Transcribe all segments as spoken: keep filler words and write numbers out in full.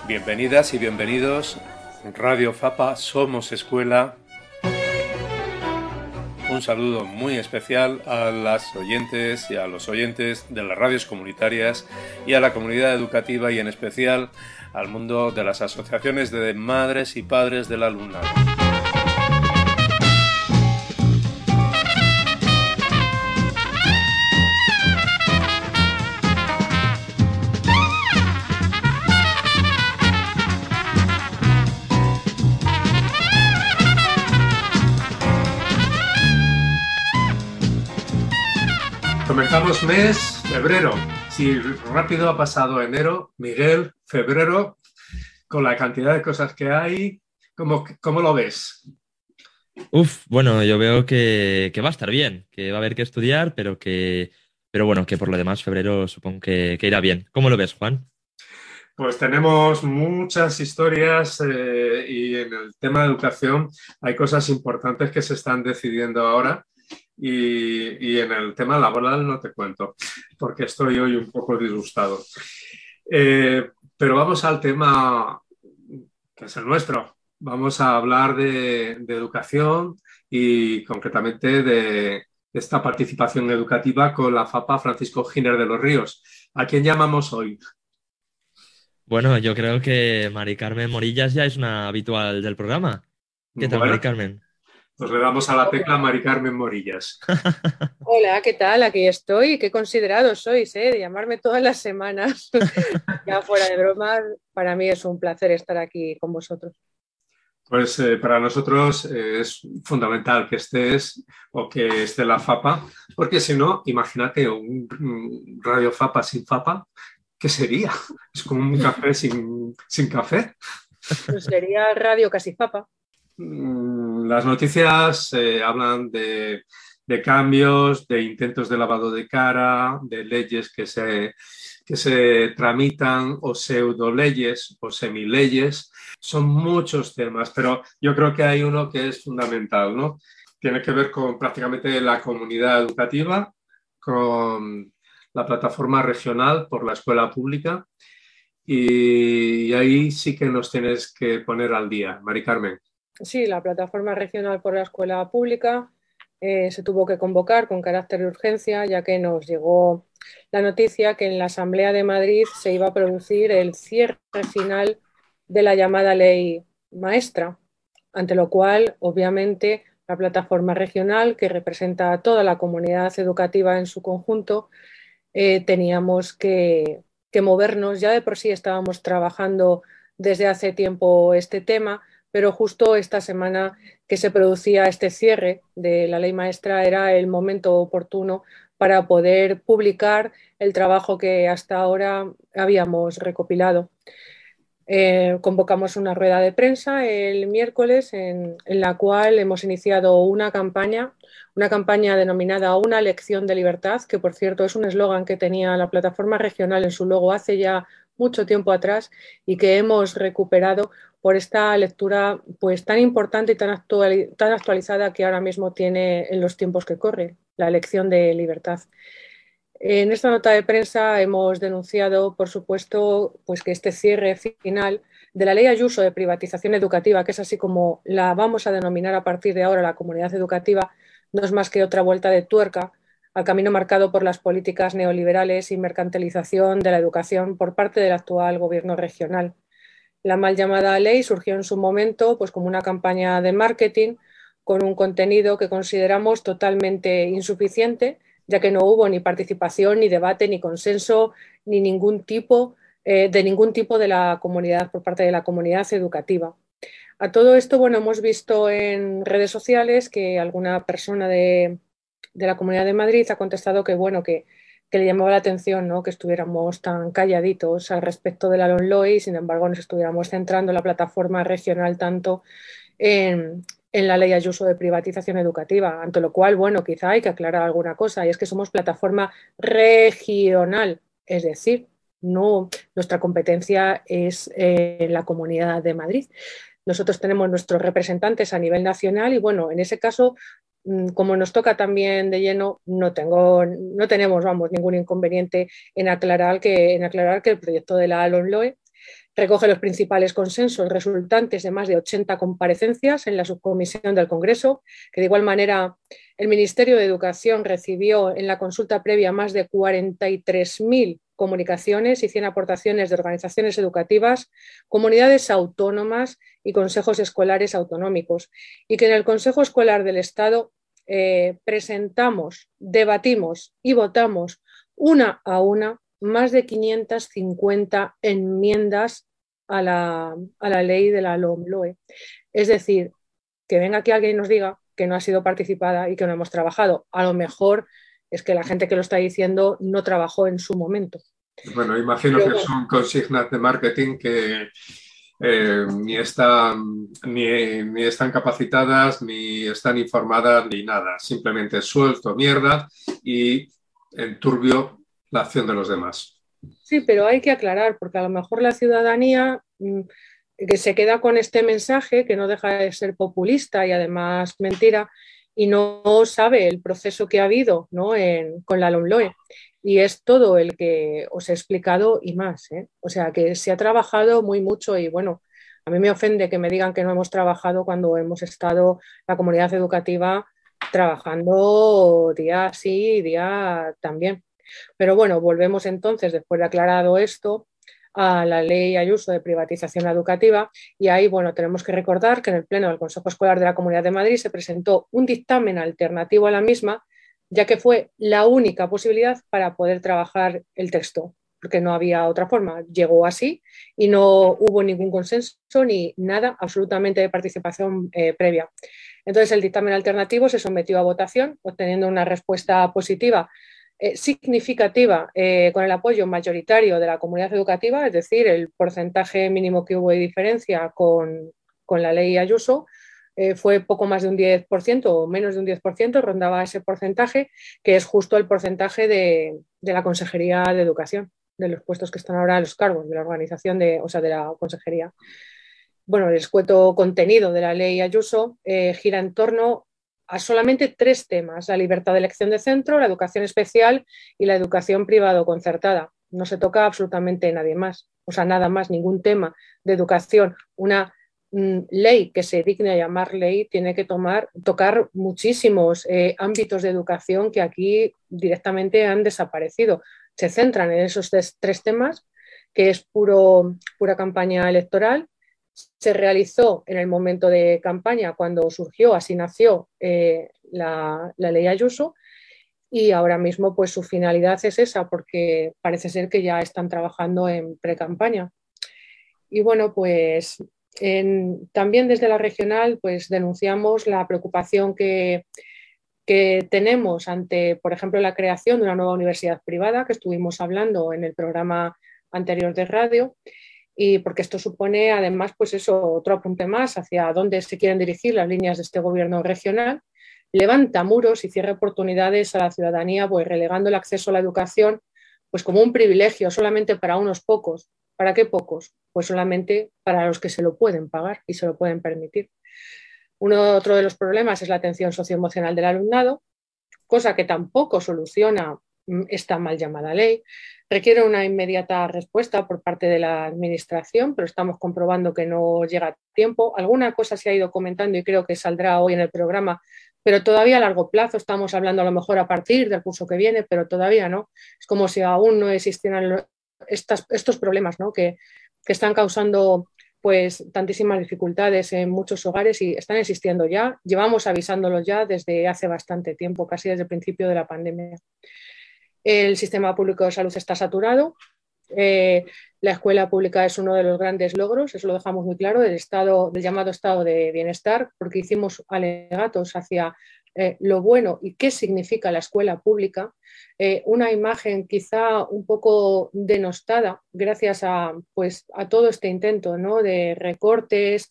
Bienvenidas y bienvenidos. Radio Fapa, somos escuela. Un saludo muy especial a las oyentes y a los oyentes de las radios comunitarias y a la comunidad educativa y en especial al mundo de las asociaciones de madres y padres del alumnado. Comenzamos mes, febrero. Si rápido ha pasado enero, Miguel, febrero, con la cantidad de cosas que hay, ¿cómo, cómo lo ves? Uf, bueno, yo veo que, que va a estar bien, que va a haber que estudiar, pero que, pero bueno, que por lo demás febrero supongo que, que irá bien. ¿Cómo lo ves, Juan? Pues tenemos muchas historias eh, y en el tema de educación hay cosas importantes que se están decidiendo ahora y, y en el tema laboral no te cuento, porque estoy hoy un poco disgustado. Eh, pero vamos al tema que es el nuestro. Vamos a hablar de, de educación y concretamente de esta participación educativa con la FAPA Francisco Giner de los Ríos. ¿A quién llamamos hoy? Bueno, yo creo que Mari Carmen Morillas ya es una habitual del programa. ¿Qué tal, Mari Bueno, Carmen? pues le damos a la tecla Hola, Mari Carmen Morillas. Hola, ¿qué tal? Aquí estoy. Qué considerados sois, ¿eh? De llamarme todas las semanas. Ya fuera de bromas, para mí es un placer estar aquí con vosotros. Pues eh, para nosotros eh, es fundamental que estés o que esté la FAPA, porque si no, imagínate un, un Radio FAPA sin FAPA, ¿qué sería? Es como un café sin, sin café. Pues sería Radio Casi Papa. Mm, Las noticias eh, hablan de, de cambios, de intentos de lavado de cara, de leyes que se, que se tramitan o pseudo leyes o semileyes. Son muchos temas, pero yo creo que hay uno que es fundamental, ¿no? Tiene que ver con prácticamente la comunidad educativa, con la plataforma regional por la escuela pública y, y ahí sí que nos tienes que poner al día, Mari Carmen. Sí, la plataforma regional por la escuela pública eh, se tuvo que convocar con carácter de urgencia, ya que nos llegó la noticia que en la Asamblea de Madrid se iba a producir el cierre final de la llamada ley maestra, ante lo cual, obviamente, la plataforma regional, que representa a toda la comunidad educativa en su conjunto, eh, teníamos que, que movernos. Ya de por sí estábamos trabajando desde hace tiempo este tema, pero justo esta semana que se producía este cierre de la ley maestra era el momento oportuno para poder publicar el trabajo que hasta ahora habíamos recopilado. Eh, convocamos una rueda de prensa el miércoles en, en la cual hemos iniciado una campaña, una campaña denominada Una lección de libertad, que por cierto es un eslogan que tenía la plataforma regional en su logo hace ya mucho tiempo atrás y que hemos recuperado por esta lectura pues tan importante y tan, actual, tan actualizada que ahora mismo tiene en los tiempos que corren, la lección de libertad. En esta nota de prensa hemos denunciado, por supuesto, pues que este cierre final de la ley Ayuso de privatización educativa, que es así como la vamos a denominar a partir de ahora la comunidad educativa, no es más que otra vuelta de tuerca al camino marcado por las políticas neoliberales y mercantilización de la educación por parte del actual gobierno regional. La mal llamada ley surgió en su momento pues, como una campaña de marketing con un contenido que consideramos totalmente insuficiente, ya que no hubo ni participación, ni debate, ni consenso, ni ningún tipo eh, de ningún tipo de la comunidad por parte de la comunidad educativa. A todo esto, bueno, hemos visto en redes sociales que alguna persona de, de la Comunidad de Madrid ha contestado que, bueno, que, que le llamaba la atención, ¿no? Que estuviéramos tan calladitos al respecto de la LOMLOE y, sin embargo, nos estuviéramos centrando en la plataforma regional tanto en, en la ley Ayuso de privatización educativa, ante lo cual, bueno, quizá hay que aclarar alguna cosa, y es que somos plataforma regional, es decir, no, nuestra competencia es eh, en la Comunidad de Madrid. Nosotros tenemos nuestros representantes a nivel nacional y, bueno, en ese caso, mm, como nos toca también de lleno, no, tengo, no tenemos, vamos, ningún inconveniente en aclarar que, en aclarar que el proyecto de la LOMLOE Recoge los principales consensos resultantes de más de ochenta comparecencias en la subcomisión del Congreso, que de igual manera el Ministerio de Educación recibió en la consulta previa más de cuarenta y tres mil comunicaciones y cien aportaciones de organizaciones educativas, comunidades autónomas y consejos escolares autonómicos, y que en el Consejo Escolar del Estado eh, presentamos, debatimos y votamos una a una más de quinientas cincuenta enmiendas a la, a la ley de la LOMLOE. Es decir, que venga aquí alguien y nos diga que no ha sido participada y que no hemos trabajado. A lo mejor es que la gente que lo está diciendo no trabajó en su momento. Bueno, imagino Pero, que son consignas de marketing que eh, ni, están, ni, ni están capacitadas, ni están informadas, ni nada. Simplemente suelto mierda y enturbio la acción de los demás. Sí, pero hay que aclarar, porque a lo mejor la ciudadanía mmm, que se queda con este mensaje, que no deja de ser populista y además mentira, y no sabe el proceso que ha habido, ¿no? en, con la LOMLOE. Y es todo el que os he explicado y más. ¿eh? O sea, que se ha trabajado muy mucho y bueno, a mí me ofende que me digan que no hemos trabajado cuando hemos estado la comunidad educativa trabajando día sí y día también. Pero bueno, volvemos entonces, después de aclarado esto, a la ley Ayuso de privatización educativa y ahí, bueno, tenemos que recordar que en el Pleno del Consejo Escolar de la Comunidad de Madrid se presentó un dictamen alternativo a la misma, ya que fue la única posibilidad para poder trabajar el texto, porque no había otra forma. Llegó así y no hubo ningún consenso ni nada absolutamente de participación eh, previa. Entonces, el dictamen alternativo se sometió a votación, obteniendo una respuesta positiva Eh, significativa eh, con el apoyo mayoritario de la comunidad educativa, es decir, el porcentaje mínimo que hubo de diferencia con, con la ley Ayuso eh, fue poco más de un diez por ciento o menos de un diez por ciento, rondaba ese porcentaje, que es justo el porcentaje de, de la Consejería de Educación, de los puestos que están ahora a los cargos de la organización, de, o sea, de la Consejería. Bueno, el escueto contenido de la ley Ayuso eh, gira en torno a solamente tres temas: la libertad de elección de centro, la educación especial y la educación privado concertada. No se toca absolutamente nadie más, o sea, nada más, ningún tema de educación. Una mm, ley que se digne a llamar ley tiene que tomar, tocar muchísimos eh, ámbitos de educación que aquí directamente han desaparecido. Se centran en esos tres, tres temas, que es puro, pura campaña electoral. Se realizó en el momento de campaña cuando surgió, así nació eh, la, la ley Ayuso, y ahora mismo pues su finalidad es esa, porque parece ser que ya están trabajando en pre-campaña. Y bueno, pues en, también desde la regional pues denunciamos la preocupación que, que tenemos ante, por ejemplo, la creación de una nueva universidad privada, que estuvimos hablando en el programa anterior de radio, y porque esto supone además pues eso, otro apunte más hacia dónde se quieren dirigir las líneas de este gobierno regional. Levanta muros y cierra oportunidades a la ciudadanía, pues relegando el acceso a la educación pues como un privilegio solamente para unos pocos. ¿Para qué pocos? Pues solamente para los que se lo pueden pagar y se lo pueden permitir. Uno, otro de los problemas es la atención socioemocional del alumnado, cosa que tampoco soluciona esta mal llamada ley. Requiere una inmediata respuesta por parte de la Administración, pero estamos comprobando que no llega a tiempo. Alguna cosa se ha ido comentando y creo que saldrá hoy en el programa, pero todavía a largo plazo. Estamos hablando a lo mejor a partir del curso que viene, pero todavía no. Es como si aún no existieran estas, estos problemas, ¿no? que, que están causando pues tantísimas dificultades en muchos hogares y están existiendo ya. Llevamos avisándolos ya desde hace bastante tiempo, casi desde el principio de la pandemia. El sistema público de salud está saturado. Eh, la escuela pública es uno de los grandes logros, eso lo dejamos muy claro, del, estado, del llamado estado de bienestar, porque hicimos alegatos hacia eh, lo bueno y qué significa la escuela pública. Eh, una imagen quizá un poco denostada gracias a, pues, a todo este intento, ¿no? de recortes,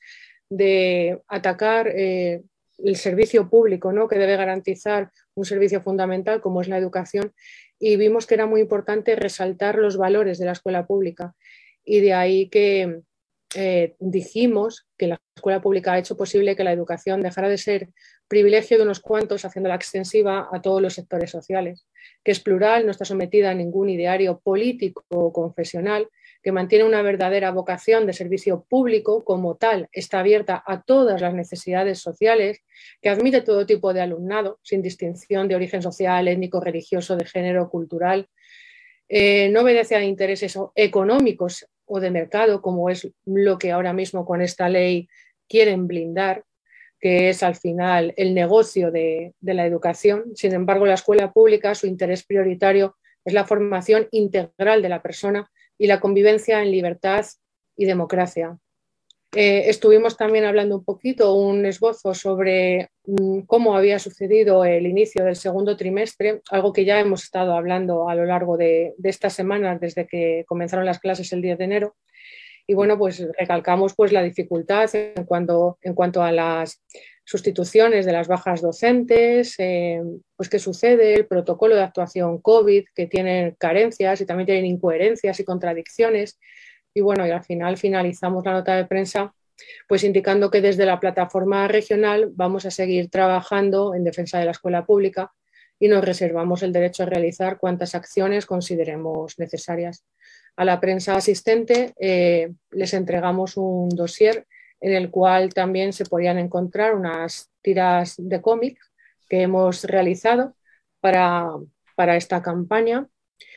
de atacar eh, el servicio público, ¿no? que debe garantizar un servicio fundamental como es la educación, y vimos que era muy importante resaltar los valores de la escuela pública, y de ahí que, eh, dijimos que la escuela pública ha hecho posible que la educación dejara de ser privilegio de unos cuantos, haciéndola extensiva a todos los sectores sociales, que es plural, no está sometida a ningún ideario político o confesional, que mantiene una verdadera vocación de servicio público, como tal está abierta a todas las necesidades sociales, que admite todo tipo de alumnado, sin distinción de origen social, étnico, religioso, de género, cultural, eh, no obedece a intereses económicos o de mercado, como es lo que ahora mismo con esta ley quieren blindar, que es al final el negocio de, de la educación. Sin embargo, la escuela pública, su interés prioritario es la formación integral de la persona y la convivencia en libertad y democracia. Eh, estuvimos también hablando un poquito, un esbozo sobre mmm, cómo había sucedido el inicio del segundo trimestre, algo que ya hemos estado hablando a lo largo de, de estas semanas desde que comenzaron las clases el diez de enero. Y bueno, pues recalcamos pues la dificultad en cuanto, en cuanto a las sustituciones de las bajas docentes, eh, pues qué sucede, el protocolo de actuación COVID, que tiene carencias y también tienen incoherencias y contradicciones. Y bueno, y al final finalizamos la nota de prensa pues indicando que desde la plataforma regional vamos a seguir trabajando en defensa de la escuela pública y nos reservamos el derecho a realizar cuantas acciones consideremos necesarias. A la prensa asistente eh, les entregamos un dossier en el cual también se podían encontrar unas tiras de cómic que hemos realizado para, para esta campaña,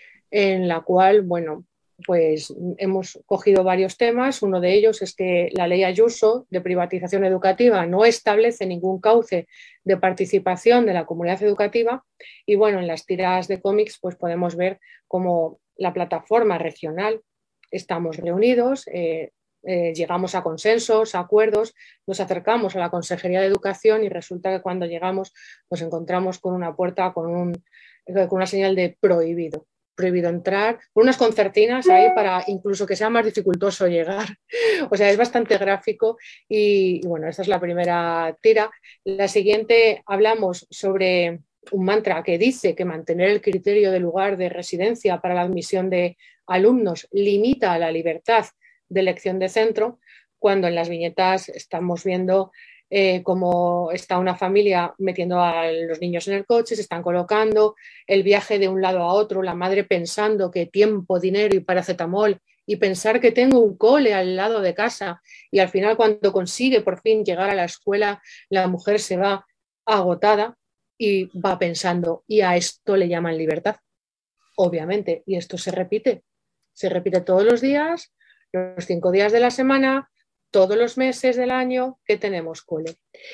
en la cual, bueno, pues hemos cogido varios temas. Uno de ellos es que la ley Ayuso de privatización educativa no establece ningún cauce de participación de la comunidad educativa y bueno, en las tiras de cómics pues podemos ver cómo la plataforma regional estamos reunidos, eh, eh, llegamos a consensos, a acuerdos, nos acercamos a la Consejería de Educación y resulta que cuando llegamos nos encontramos con una puerta con, un, con una señal de prohibido. prohibido entrar, con unas concertinas ahí para incluso que sea más dificultoso llegar. O sea, es bastante gráfico y, y bueno, esta es la primera tira. La siguiente hablamos sobre un mantra que dice que mantener el criterio de lugar de residencia para la admisión de alumnos limita la libertad de elección de centro, cuando en las viñetas estamos viendo Eh, como está una familia metiendo a los niños en el coche, se están colocando, el viaje de un lado a otro, la madre pensando que tiempo, dinero y paracetamol y pensar que tengo un cole al lado de casa y al final cuando consigue por fin llegar a la escuela, la mujer se va agotada y va pensando, y a esto le llaman libertad, obviamente, y esto se repite, se repite todos los días, los cinco días de la semana, todos los meses del año que tenemos cole.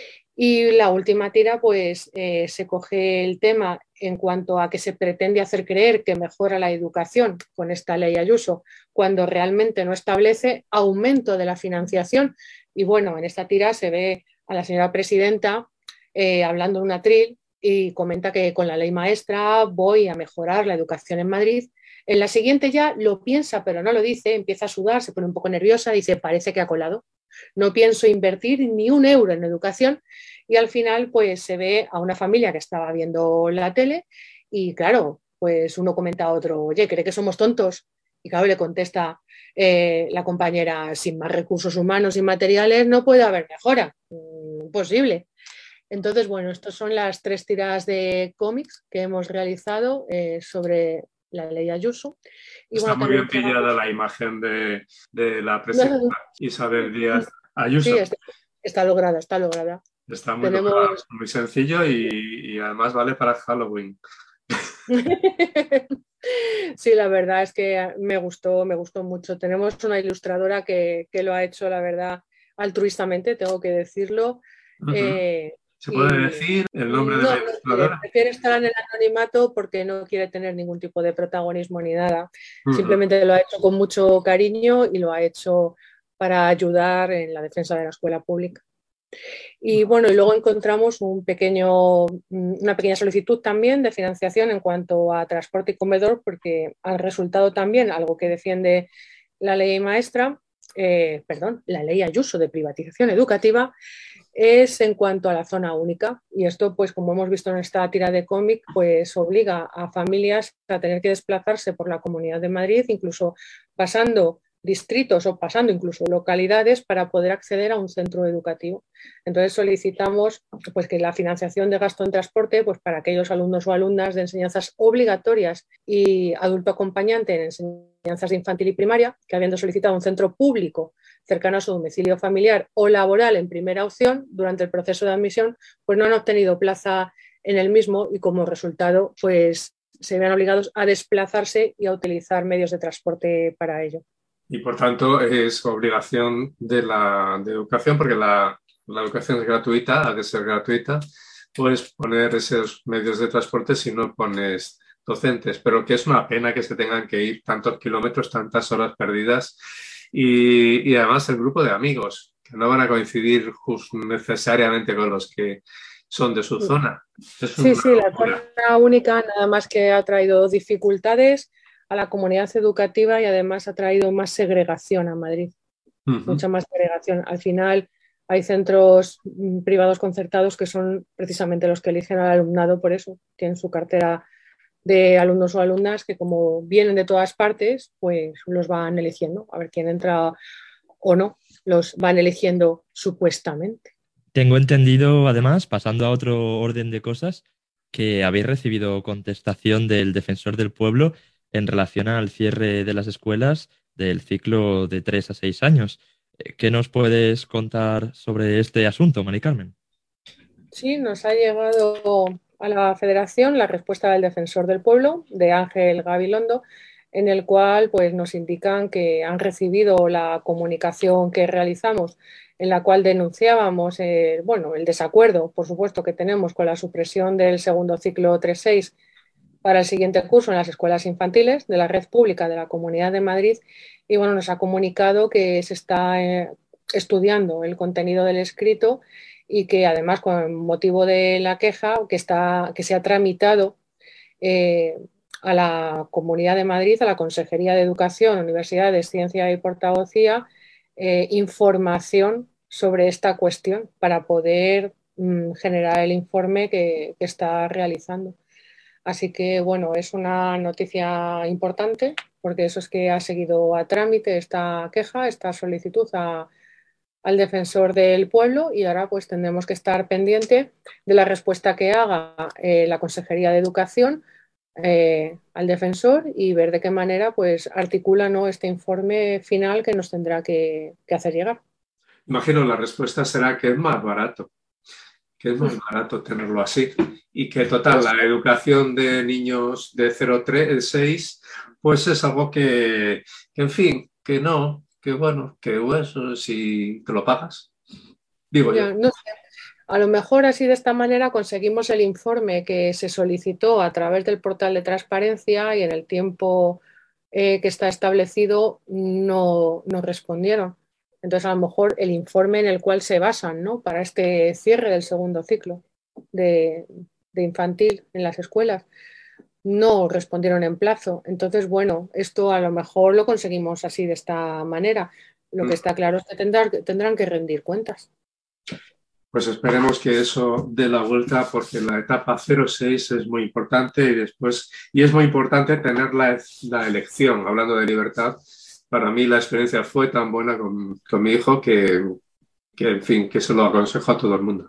Y la última tira, pues eh, se coge el tema en cuanto a que se pretende hacer creer que mejora la educación con esta ley Ayuso, cuando realmente no establece aumento de la financiación. Y bueno, en esta tira se ve a la señora presidenta eh, hablando en un atril y comenta que con la ley maestra voy a mejorar la educación en Madrid. En la siguiente ya lo piensa, pero no lo dice, empieza a sudar, se pone un poco nerviosa, dice, parece que ha colado. No pienso invertir ni un euro en educación y al final pues se ve a una familia que estaba viendo la tele y claro, pues uno comenta a otro, oye, ¿cree que somos tontos? Y claro, le contesta eh, la compañera, sin más recursos humanos y materiales no puede haber mejora, imposible. Entonces, bueno, estas son las tres tiradas de cómics que hemos realizado eh, sobre la ley Ayuso. Y está bueno, muy bien pillada tenemos... la imagen de, de la presidenta Isabel Díaz Ayuso. Sí, está, está lograda, está lograda. Está muy tenemos... lograda, muy sencillo y, y además vale para Halloween. Sí, la verdad es que me gustó, me gustó mucho. Tenemos una ilustradora que, que lo ha hecho, la verdad, altruistamente, tengo que decirlo. Uh-huh. eh, ¿Se puede y... decir el nombre de no, la ilustradora? No, prefiere estar en el anonimato porque no quiere tener ningún tipo de protagonismo ni nada. Uh-huh. Simplemente lo ha hecho con mucho cariño y lo ha hecho para ayudar en la defensa de la escuela pública. Y bueno, y luego encontramos un pequeño, una pequeña solicitud también de financiación en cuanto a transporte y comedor, porque han resultado también algo que defiende la ley maestra, eh, perdón, la ley Ayuso de privatización educativa, es en cuanto a la zona única. Y esto, pues como hemos visto en esta tira de cómic, pues obliga a familias a tener que desplazarse por la Comunidad de Madrid, incluso pasando distritos o pasando incluso localidades para poder acceder a un centro educativo. Entonces solicitamos pues, que la financiación de gasto en transporte pues, para aquellos alumnos o alumnas de enseñanzas obligatorias y adulto acompañante en enseñanzas de infantil y primaria, que habiendo solicitado un centro público cercano a su domicilio familiar o laboral en primera opción, durante el proceso de admisión, pues no han obtenido plaza en el mismo y como resultado pues se ven obligados a desplazarse y a utilizar medios de transporte para ello. Y por tanto es obligación de la de educación, porque la, la educación es gratuita, ha de ser gratuita, puedes poner esos medios de transporte si no pones docentes, pero que es una pena que se tengan que ir tantos kilómetros, tantas horas perdidas y, y además el grupo de amigos, que no van a coincidir just necesariamente con los que son de su zona. Es sí, una sí, la locura. zona única nada más que ha traído dificultades a la comunidad educativa y además ha traído más segregación a Madrid, Uh-huh. mucha más segregación. Al final hay centros privados concertados que son precisamente los que eligen al alumnado por eso, tienen su cartera de alumnos o alumnas que como vienen de todas partes, pues los van eligiendo, a ver quién entra o no, los van eligiendo supuestamente. Tengo entendido, además, pasando a otro orden de cosas, que habéis recibido contestación del Defensor del Pueblo en relación al cierre de las escuelas del ciclo de tres a seis años. Eh, ¿Qué nos puedes contar sobre este asunto, Mari Carmen? Sí, nos ha llegado a la Federación la respuesta del Defensor del Pueblo, de Ángel Gabilondo, en el cual pues, nos indican que han recibido la comunicación que realizamos, en la cual denunciábamos eh, bueno, el desacuerdo, por supuesto, que tenemos con la supresión del segundo ciclo tres seis para el siguiente curso en las escuelas infantiles de la red pública de la Comunidad de Madrid. Y bueno, nos ha comunicado que se está eh, estudiando el contenido del escrito y que además con motivo de la queja que, está, que se ha tramitado eh, a la Comunidad de Madrid, a la Consejería de Educación, Universidades, Ciencia y Portavocía, eh, información sobre esta cuestión para poder mm, generar el informe que, que está realizando. Así que, bueno, es una noticia importante porque eso es que ha seguido a trámite esta queja, esta solicitud a, al defensor del pueblo y ahora pues tendremos que estar pendiente de la respuesta que haga eh, la Consejería de Educación eh, al defensor y ver de qué manera pues articula, ¿no?, este informe final que nos tendrá que, que hacer llegar. Imagino la respuesta será que es más barato. que es más barato tenerlo así. Y que, total, la educación de niños de cero a seis, pues es algo que, que, en fin, que no, que bueno, que eso si te lo pagas, digo yo. Ya, no sé. A lo mejor así de esta manera conseguimos el informe que se solicitó a través del portal de transparencia y en el tiempo eh, que está establecido no nos respondieron. Entonces, a lo mejor el informe en el cual se basan, ¿no?, para este cierre del segundo ciclo de, de infantil en las escuelas no respondieron en plazo. Entonces, bueno, esto a lo mejor lo conseguimos así de esta manera. Lo que está claro es que tendrán, tendrán que rendir cuentas. Pues esperemos que eso dé la vuelta porque la etapa cero seis es muy importante y después, y es muy importante tener la, la elección, hablando de libertad. Para mí la experiencia fue tan buena con, con mi hijo que, que, en fin, que se lo aconsejo a todo el mundo.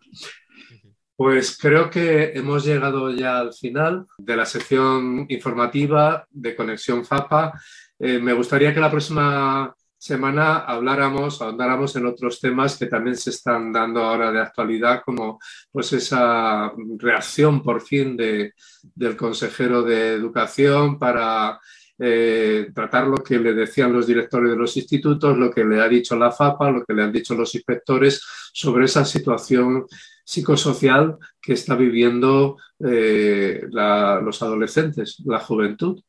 Pues creo que hemos llegado ya al final de la sección informativa de Conexión FAPA. Eh, me gustaría que la próxima semana habláramos, ahondáramos en otros temas que también se están dando ahora de actualidad, como pues esa reacción por fin de, del consejero de Educación para eh, tratar lo que le decían los directores de los institutos, lo que le ha dicho la FAPA, lo que le han dicho los inspectores sobre esa situación psicosocial que está viviendo eh, la, los adolescentes, la juventud.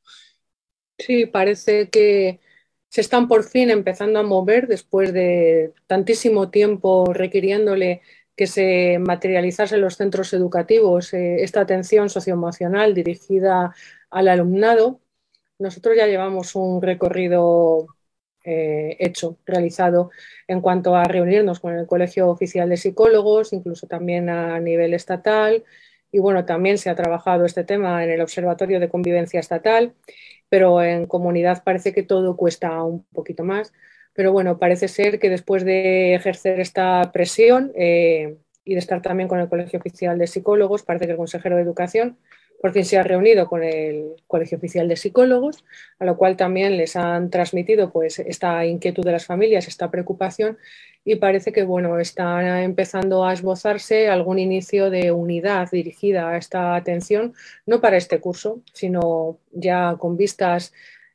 Sí, parece que se están por fin empezando a mover después de tantísimo tiempo requiriéndole que se materializase en los centros educativos eh, esta atención socioemocional dirigida al alumnado. Nosotros ya llevamos un recorrido eh, hecho, realizado en cuanto a reunirnos con el Colegio Oficial de Psicólogos, incluso también a nivel estatal. Y bueno, también se ha trabajado este tema en el Observatorio de Convivencia Estatal. pero en comunidad parece que todo cuesta un poquito más. Pero bueno, parece ser que después de ejercer esta presión eh, y de estar también con el Colegio Oficial de Psicólogos, parece que el consejero de Educación por fin se ha reunido con el Colegio Oficial de Psicólogos, a lo cual también les han transmitido pues, esta inquietud de las familias, esta preocupación, y parece que bueno, está empezando a esbozarse algún inicio de unidad dirigida a esta atención, no para este curso, sino ya con vistas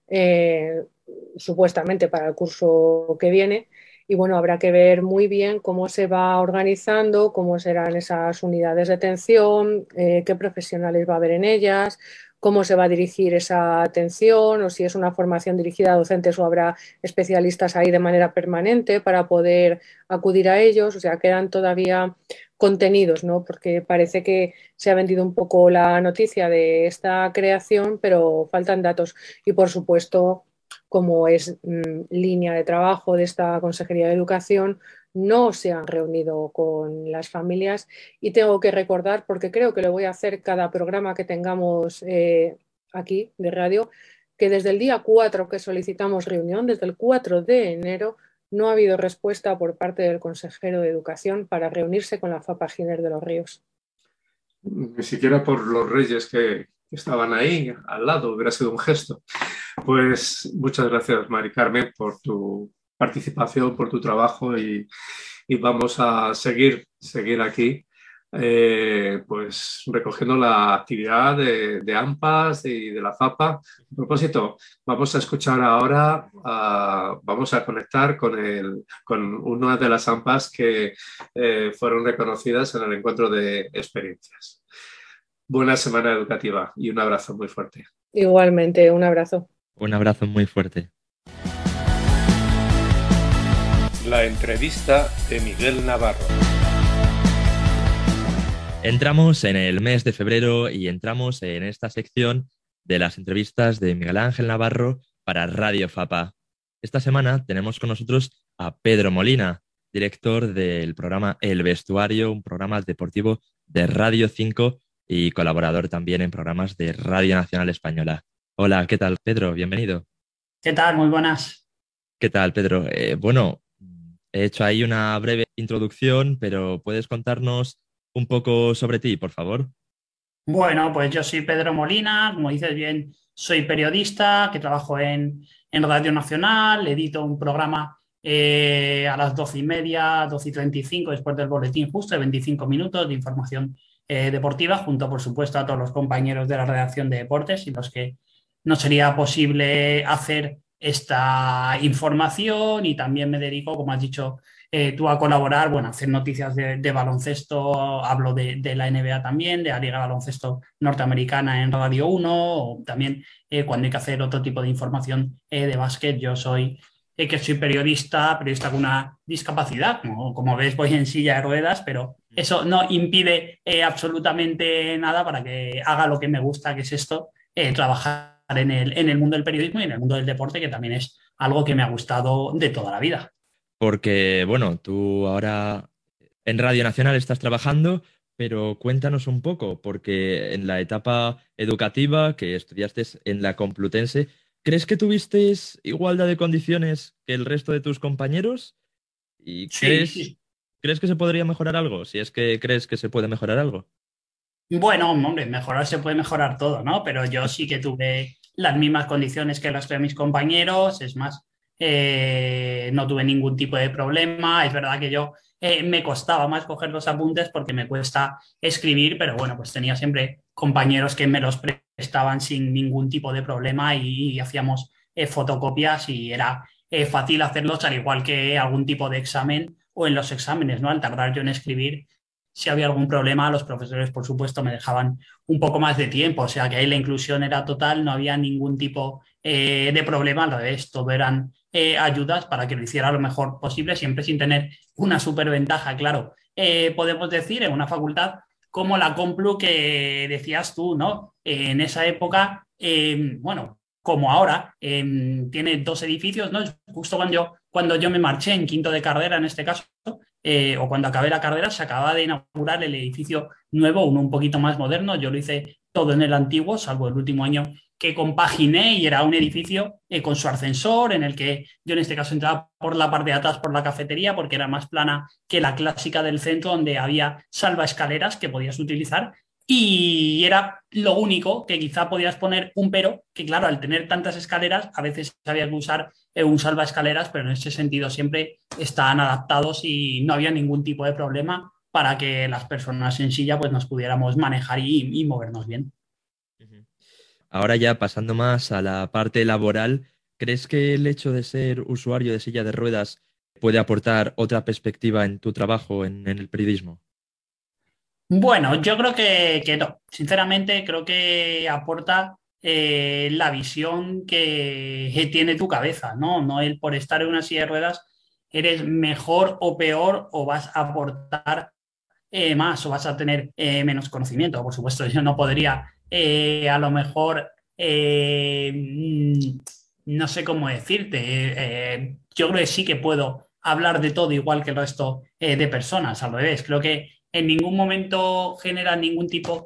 eh, supuestamente para el curso que viene. Y bueno, habrá que ver muy bien cómo se va organizando, cómo serán esas unidades de atención, eh, qué profesionales va a haber en ellas, cómo se va a dirigir esa atención o si es una formación dirigida a docentes o habrá especialistas ahí de manera permanente para poder acudir a ellos. O sea, quedan todavía contenidos, ¿no? Porque parece que se ha vendido un poco la noticia de esta creación, pero faltan datos. Y por supuesto, como es mmm, línea de trabajo de esta Consejería de Educación, no se han reunido con las familias y tengo que recordar, porque creo que lo voy a hacer cada programa que tengamos eh, aquí de radio, que desde el día cuatro que solicitamos reunión, desde el cuatro de enero, no ha habido respuesta por parte del consejero de Educación para reunirse con la FAPA Giner de los Ríos. Ni siquiera por los reyes que estaban ahí al lado, hubiera sido un gesto. Pues muchas gracias, Mari Carmen, por tu participación, por tu trabajo y, y vamos a seguir, seguir aquí, eh, pues recogiendo la actividad de, de AMPAs y de la FAPA. A propósito, vamos a escuchar ahora, uh, vamos a conectar con, el, con una de las AMPAs que eh, fueron reconocidas en el encuentro de experiencias. Buena semana educativa y un abrazo muy fuerte. Igualmente, un abrazo. Un abrazo muy fuerte. La entrevista de Miguel Navarro. Entramos en el mes de febrero y entramos en esta sección de las entrevistas de Miguel Ángel Navarro para Radio FAPA. Esta semana tenemos con nosotros a Pedro Molina, director del programa El Vestuario, un programa deportivo de Radio cinco y colaborador también en programas de Radio Nacional Española. Hola, ¿qué tal, Pedro? Bienvenido. ¿Qué tal? Muy buenas. ¿Qué tal, Pedro? Eh, bueno, he hecho ahí una breve introducción, pero ¿puedes contarnos un poco sobre ti, por favor? Bueno, pues yo soy Pedro Molina, como dices bien, soy periodista que trabajo en, en Radio Nacional, edito un programa eh, a las doce y media, doce y treinta y cinco, después del boletín justo de veinticinco minutos de información eh, deportiva, junto por supuesto a todos los compañeros de la redacción de deportes y los que no sería posible hacer esta información, y también me dedico, como has dicho eh, tú, a colaborar, bueno, a hacer noticias de, de baloncesto, hablo de, de la N B A también, de la Liga de Baloncesto Norteamericana en Radio uno, o también eh, cuando hay que hacer otro tipo de información eh, de básquet, yo soy eh, que soy periodista, periodista con una discapacidad, como, como ves voy en silla de ruedas, pero eso no impide eh, absolutamente nada para que haga lo que me gusta, que es esto, eh, trabajar en el, en el mundo del periodismo y en el mundo del deporte, que también es algo que me ha gustado de toda la vida. Porque, bueno, tú ahora en Radio Nacional estás trabajando, pero cuéntanos un poco, porque en la etapa educativa que estudiaste en la Complutense, ¿crees que tuviste igualdad de condiciones que el resto de tus compañeros? ¿Y Sí, crees, sí. crees que se podría mejorar algo? Si es que crees que se puede mejorar algo. Bueno, hombre, mejorar se puede mejorar todo, ¿no? Pero yo sí que tuve las mismas condiciones que el resto de mis compañeros, es más, eh, no tuve ningún tipo de problema. Es verdad que yo eh, me costaba más coger los apuntes porque me cuesta escribir, pero bueno, pues tenía siempre compañeros que me los prestaban sin ningún tipo de problema y, y hacíamos eh, fotocopias y era eh, fácil hacerlos, al igual que algún tipo de examen o en los exámenes, ¿no? Al tardar yo en escribir, si había algún problema, los profesores, por supuesto, me dejaban un poco más de tiempo. O sea que ahí la inclusión era total, no había ningún tipo eh, de problema. Al revés, todo eran eh, ayudas para que lo hiciera lo mejor posible, siempre sin tener una superventaja, claro. Eh, podemos decir en una facultad como la Complu que decías tú, ¿no? Eh, en esa época, eh, bueno, como ahora, eh, tiene dos edificios, ¿no? Justo cuando yo, cuando yo me marché en quinto de carrera, en este caso, eh, o cuando acabé la carrera, se acaba de inaugurar el edificio nuevo, uno un poquito más moderno. Yo lo hice todo en el antiguo, salvo el último año que compaginé y era un edificio eh, con su ascensor en el que yo en este caso entraba por la parte de atrás por la cafetería porque era más plana que la clásica del centro donde había salvaescaleras que podías utilizar y era lo único que quizá podías poner un pero, que claro, al tener tantas escaleras a veces había que usar eh, un salvaescaleras, pero en ese sentido siempre estaban adaptados y no había ningún tipo de problema para que las personas en silla pues nos pudiéramos manejar y, y movernos bien. Ujú. Ahora ya pasando más a la parte laboral, ¿crees que el hecho de ser usuario de silla de ruedas puede aportar otra perspectiva en tu trabajo en, en el periodismo? Bueno, yo creo que, que no. Sinceramente, creo que aporta eh, la visión que, que tiene tu cabeza, ¿no? No el por estar en una silla de ruedas eres mejor o peor o vas a aportar eh, más o vas a tener eh, menos conocimiento. Por supuesto, yo no podría eh, a lo mejor, eh, mm, no sé cómo decirte, eh, eh, yo creo que sí que puedo hablar de todo igual que el resto eh, de personas, al revés. Creo que en ningún momento genera ningún tipo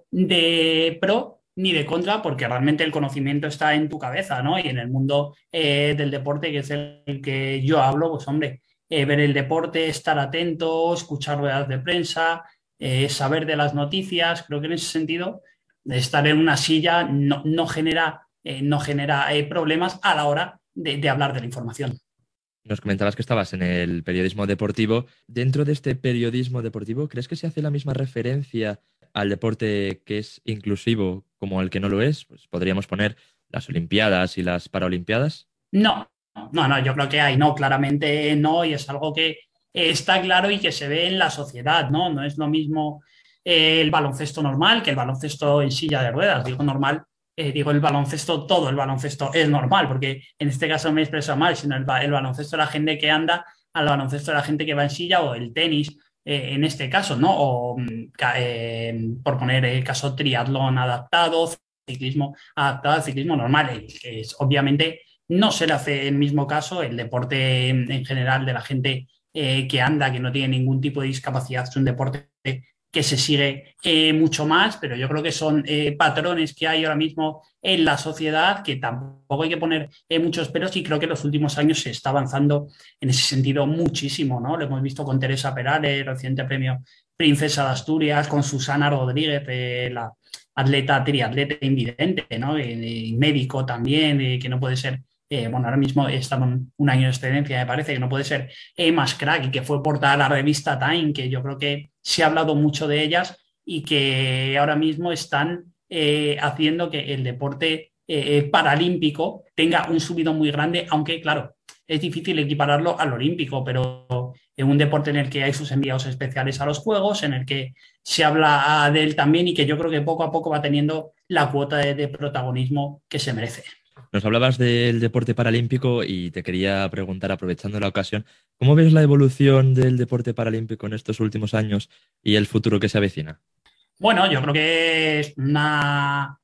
de pro ni de contra, porque realmente el conocimiento está en tu cabeza, ¿no? Y en el mundo eh, del deporte, que es el que yo hablo, pues hombre, eh, ver el deporte, estar atento, escuchar ruedas de prensa, eh, saber de las noticias. Creo que en ese sentido, estar en una silla no, no genera, eh, no genera eh, problemas a la hora de, de hablar de la información. Nos comentabas que estabas en el periodismo deportivo. Dentro de este periodismo deportivo, ¿crees que se hace la misma referencia al deporte que es inclusivo como al que no lo es? Pues podríamos poner las Olimpiadas y las Paralimpiadas. No, no, no, yo creo que hay, no, claramente no, y es algo que está claro y que se ve en la sociedad, ¿no? No es lo mismo eh, el baloncesto normal que el baloncesto en silla de ruedas. Digo normal, eh, digo el baloncesto, todo el baloncesto es normal, porque en este caso me he expresado mal, sino el, ba- el baloncesto de la gente que anda, al baloncesto de la gente que va en silla, o el tenis, eh, en este caso, ¿no? O mm, ca- eh, por poner el caso triatlón adaptado, ciclismo adaptado al ciclismo normal, eh, que es obviamente no se le hace el mismo caso. El deporte en general de la gente eh, que anda, que no tiene ningún tipo de discapacidad, es un deporte que se sigue eh, mucho más, pero yo creo que son eh, patrones que hay ahora mismo en la sociedad que tampoco hay que poner eh, muchos peros y creo que en los últimos años se está avanzando en ese sentido muchísimo, ¿no? Lo hemos visto con Teresa Perales, reciente premio Princesa de Asturias, con Susana Rodríguez, eh, la atleta triatleta invidente, ¿no? Y, y médico también, eh, que no puede ser eh, bueno, ahora mismo estamos un año de excedencia, me parece, que no puede ser eh, más crack y que fue portada a la revista Time, que yo creo que se ha hablado mucho de ellas y que ahora mismo están eh, haciendo que el deporte eh, paralímpico tenga un subido muy grande, aunque claro, es difícil equipararlo al olímpico, pero en un deporte en el que hay sus enviados especiales a los Juegos, en el que se habla de él también y que yo creo que poco a poco va teniendo la cuota de, de protagonismo que se merece. Nos hablabas del deporte paralímpico y te quería preguntar, aprovechando la ocasión, ¿cómo ves la evolución del deporte paralímpico en estos últimos años y el futuro que se avecina? Bueno, yo creo que es una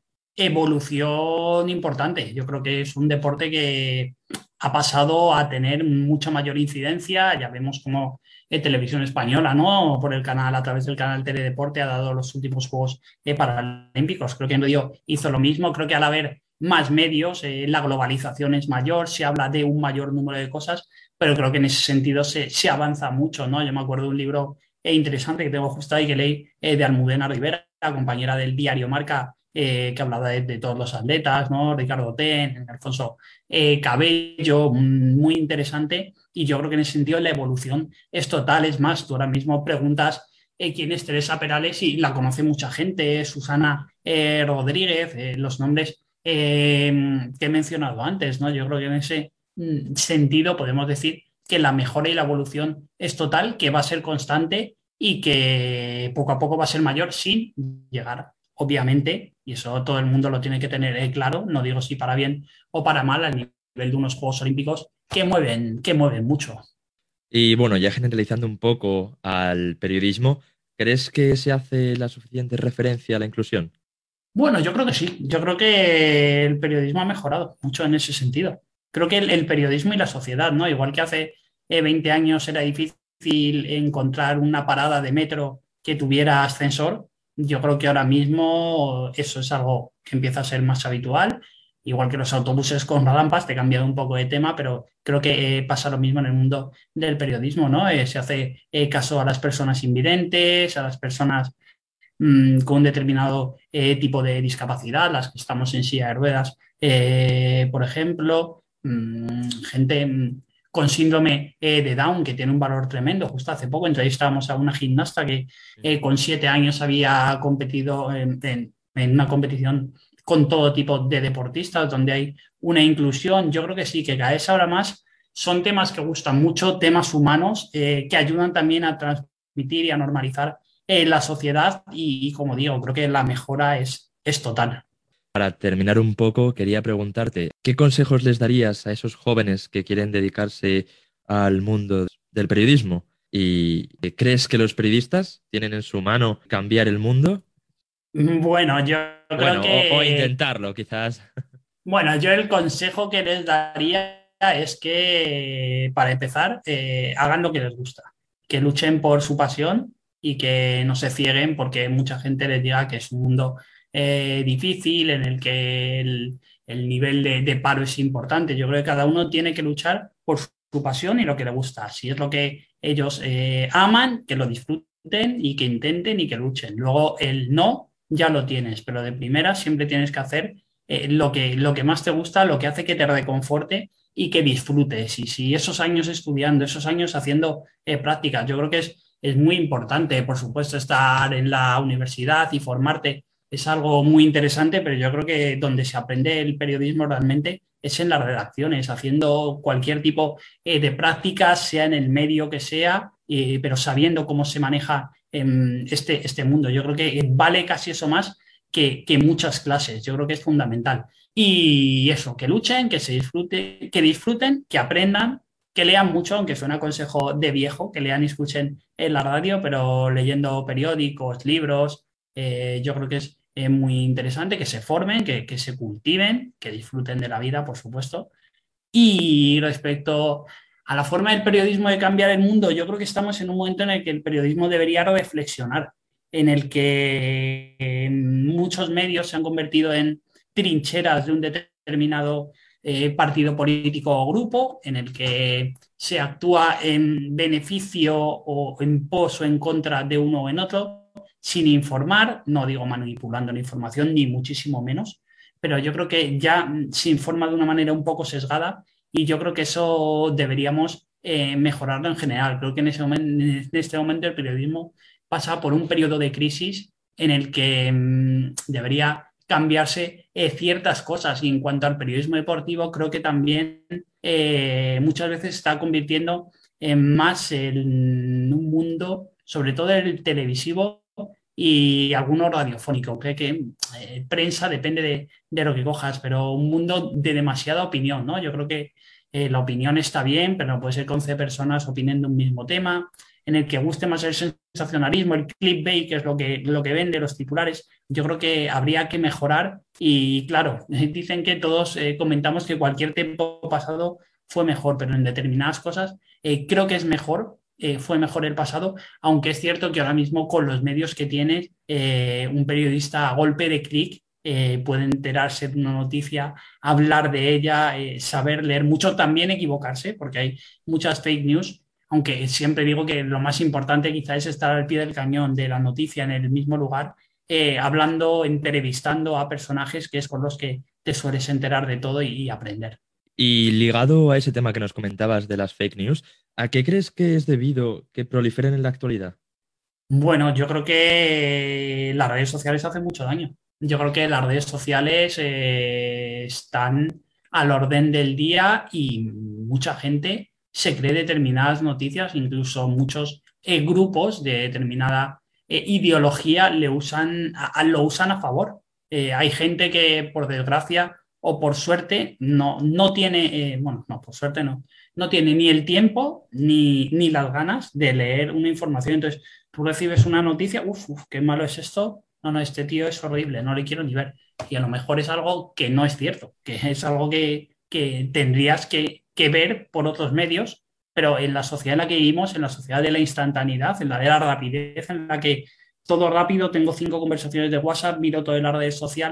evolución importante. Yo creo que es un deporte que ha pasado a tener mucha mayor incidencia. Ya vemos como eh, Televisión Española, ¿no? Por el canal, a través del canal Teledeporte, ha dado los últimos Juegos eh, Paralímpicos. Creo que en Río hizo lo mismo. Creo que al haber más medios, eh, la globalización es mayor, se habla de un mayor número de cosas, pero creo que en ese sentido se, se avanza mucho, ¿no? Yo me acuerdo de un libro e interesante que tengo justo ahí que leí eh, de Almudena Rivera, la compañera del diario Marca, eh, que hablaba de, de, todos los atletas, ¿no? Ricardo Ten, Alfonso eh, Cabello, muy interesante. Y yo creo que en ese sentido la evolución es total. Es más, tú ahora mismo preguntas eh, quién es Teresa Perales y la conoce mucha gente, Susana eh, Rodríguez, eh, los nombres eh, que he mencionado antes, ¿no? Yo creo que en ese mm, sentido podemos decir que la mejora y la evolución es total, que va a ser constante y que poco a poco va a ser mayor sin llegar, obviamente, y eso todo el mundo lo tiene que tener eh, claro, no digo si para bien o para mal, al nivel de unos Juegos Olímpicos que mueven, que mueven mucho. Y bueno, ya generalizando un poco al periodismo, ¿crees que se hace la suficiente referencia a la inclusión? Bueno, yo creo que sí. Yo creo que el periodismo ha mejorado mucho en ese sentido. Creo que el, el periodismo y la sociedad, ¿no? Igual que hace eh, veinte años era difícil encontrar una parada de metro que tuviera ascensor, yo creo que ahora mismo eso es algo que empieza a ser más habitual. igual que los autobuses con rampas, te he cambiado un poco de tema, pero creo que eh, pasa lo mismo en el mundo del periodismo, ¿no? Eh, se hace eh, caso a las personas invidentes, a las personas mmm, con un determinado eh, tipo de discapacidad, las que estamos en silla de ruedas, eh, por ejemplo, mmm, gente mmm, con síndrome eh, de Down, que tiene un valor tremendo. Justo hace poco entrevistábamos a una gimnasta que eh, con siete años había competido en, en, en una competición con todo tipo de deportistas, donde hay una inclusión. Yo creo que sí, que cada vez ahora más son temas que gustan mucho, temas humanos, eh, que ayudan también a transmitir y a normalizar en la sociedad y, y, como digo, creo que la mejora es, es total. Para terminar un poco, quería preguntarte, ¿qué consejos les darías a esos jóvenes que quieren dedicarse al mundo del periodismo? ¿Y crees que los periodistas tienen en su mano cambiar el mundo? Bueno, yo creo Bueno, o, o que, intentarlo, quizás. bueno, yo el consejo que les daría es que, para empezar, eh, hagan lo que les gusta, que luchen por su pasión y que no se cieguen porque mucha gente les diga que es un mundo eh, difícil, en el que el, el nivel de, de paro es importante. Yo creo que cada uno tiene que luchar por su, su pasión y lo que le gusta. Si es lo que ellos eh, aman, que lo disfruten y que intenten y que luchen. Luego el no ya lo tienes, pero de primera siempre tienes que hacer eh, lo que, lo que más te gusta, lo que hace que te reconforte y que disfrutes. Y si esos años estudiando, esos años haciendo eh, prácticas, yo creo que es, es muy importante, por supuesto, estar en la universidad y formarte es algo muy interesante, pero yo creo que donde se aprende el periodismo realmente es en las redacciones, haciendo cualquier tipo eh, de prácticas, sea en el medio que sea, eh, pero sabiendo cómo se maneja eh, este, este mundo. Yo creo que vale casi eso más que, que muchas clases. Yo creo que es fundamental. Y eso, que luchen, que se disfruten, que disfruten, que aprendan, que lean mucho, aunque suena consejo de viejo, que lean y escuchen en la radio, pero leyendo periódicos, libros, eh, yo creo que es eh, muy interesante, que se formen, que, que se cultiven, que disfruten de la vida, por supuesto. Y respecto a la forma del periodismo de cambiar el mundo, yo creo que estamos en un momento en el que el periodismo debería reflexionar, en el que eh, muchos medios se han convertido en trincheras de un determinado eh, partido político o grupo, en el que se actúa en beneficio o en pos o en contra de uno o en otro, sin informar, no digo manipulando la información, ni muchísimo menos, pero yo creo que ya se informa de una manera un poco sesgada y yo creo que eso deberíamos eh, mejorarlo en general. Creo que en, ese momento, en este momento el periodismo pasa por un periodo de crisis en el que mmm, debería cambiarse eh, ciertas cosas. Y en cuanto al periodismo deportivo, creo que también eh, muchas veces se está convirtiendo en más en un mundo, sobre todo el televisivo y alguno radiofónico. Creo que eh, prensa depende de, de, lo que cojas, pero un mundo de demasiada opinión, ¿no? Yo creo que eh, la opinión está bien, pero no puede ser que once personas opinen de un mismo tema, en el que guste más el sensacionalismo, el clickbait, que es lo que, lo que vende, los titulares. Yo creo que habría que mejorar y, claro, dicen que todos eh, comentamos que cualquier tiempo pasado fue mejor, pero en determinadas cosas eh, creo que es mejor. Eh, fue mejor el pasado, aunque es cierto que ahora mismo con los medios que tiene eh, un periodista a golpe de clic eh, puede enterarse de una noticia, hablar de ella, eh, saber leer mucho, también equivocarse, porque hay muchas fake news, aunque siempre digo que lo más importante quizás es estar al pie del cañón de la noticia en el mismo lugar, eh, hablando, entrevistando a personajes que es con los que te sueles enterar de todo y, y aprender. Y ligado a ese tema que nos comentabas de las fake news, ¿a qué crees que es debido que proliferen en la actualidad? Bueno, yo creo que las redes sociales hacen mucho daño. Yo creo que las redes sociales eh, están al orden del día y mucha gente se cree determinadas noticias, incluso muchos eh, grupos de determinada eh, ideología le usan, a, a- lo usan a favor. Eh, hay gente que, por desgracia o por suerte, no, no tiene, eh, bueno, no, por suerte no, no tiene ni el tiempo ni, ni las ganas de leer una información. Entonces, tú recibes una noticia, uff, uf, qué malo es esto, no, no, este tío es horrible, no le quiero ni ver. Y a lo mejor es algo que no es cierto, que es algo que, que tendrías que, que ver por otros medios, pero en la sociedad en la que vivimos, en la sociedad de la instantaneidad, en la de la rapidez, en la que todo rápido, tengo cinco conversaciones de WhatsApp, miro todas las redes sociales,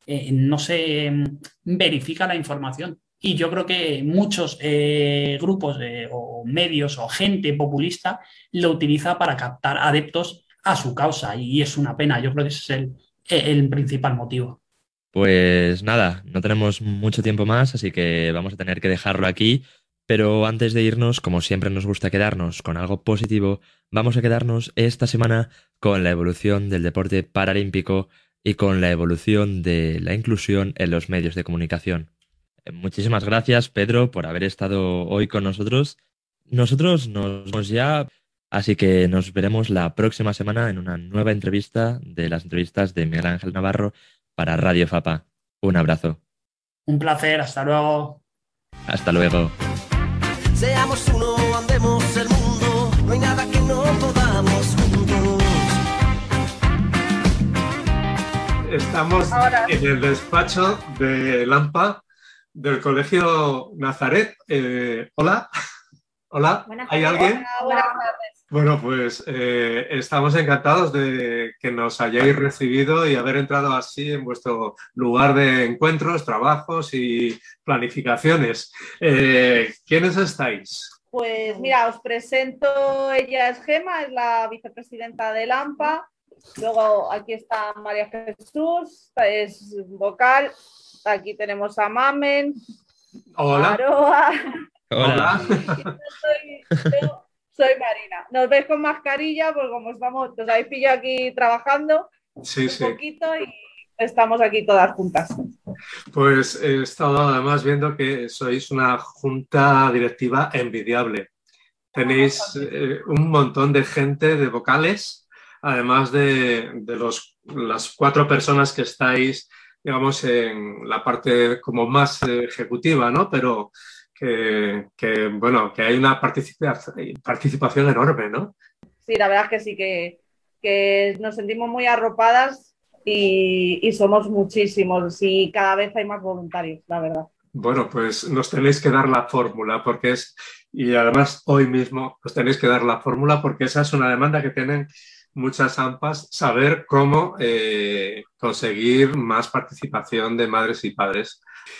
eh, no se mm, verifica la información. Y yo creo que muchos eh, grupos eh, o medios o gente populista lo utiliza para captar adeptos a su causa y es una pena. Yo creo que ese es el, el principal motivo. Pues nada, no tenemos mucho tiempo más, así que vamos a tener que dejarlo aquí. Pero antes de irnos, como siempre nos gusta quedarnos con algo positivo, vamos a quedarnos esta semana con la evolución del deporte paralímpico y con la evolución de la inclusión en los medios de comunicación. Eh, Muchísimas gracias, Pedro, por haber estado hoy con nosotros. Nosotros nos vemos ya, así que nos veremos la próxima semana en una nueva entrevista de las entrevistas de Miguel Ángel Navarro para Radio Fapa. Un abrazo. Un placer, hasta luego. Hasta luego. Seamos uno, andemos el mundo, no hay nada que no podamos juntos. Estamos Ahora. en el despacho de Lampa del Colegio Nazaret. Eh, hola, hola, Buenas ¿hay tardes. alguien? Hola, buenas tardes. Bueno, pues eh, estamos encantados de que nos hayáis recibido y haber entrado así en vuestro lugar de encuentros, trabajos y planificaciones. Eh, ¿quiénes estáis? Pues mira, os presento, ella es Gema, es la vicepresidenta del AMPA. Luego aquí está María Jesús, es vocal. Aquí tenemos a Mamen, Hola. Aroa. Hola. Y yo soy, yo soy Marina. Nos veis con mascarilla, porque como estamos, nos habéis pillado aquí trabajando Sí, un sí. poquito y estamos aquí todas juntas. Pues he estado además viendo que sois una junta directiva envidiable. Tenéis eh, un montón de gente, de vocales, además de, de los, las cuatro personas que estáis, digamos, en la parte como más eh, ejecutiva, ¿no? Pero que, que, bueno, que hay una participa- participación enorme, ¿no? Sí, la verdad es que sí, que, que nos sentimos muy arropadas y, y somos muchísimos y cada vez hay más voluntarios, la verdad. Bueno, pues nos tenéis que dar la fórmula porque es, y además hoy mismo os tenéis que dar la fórmula porque esa es una demanda que tienen muchas AMPAs, saber cómo eh, conseguir más participación de madres y padres.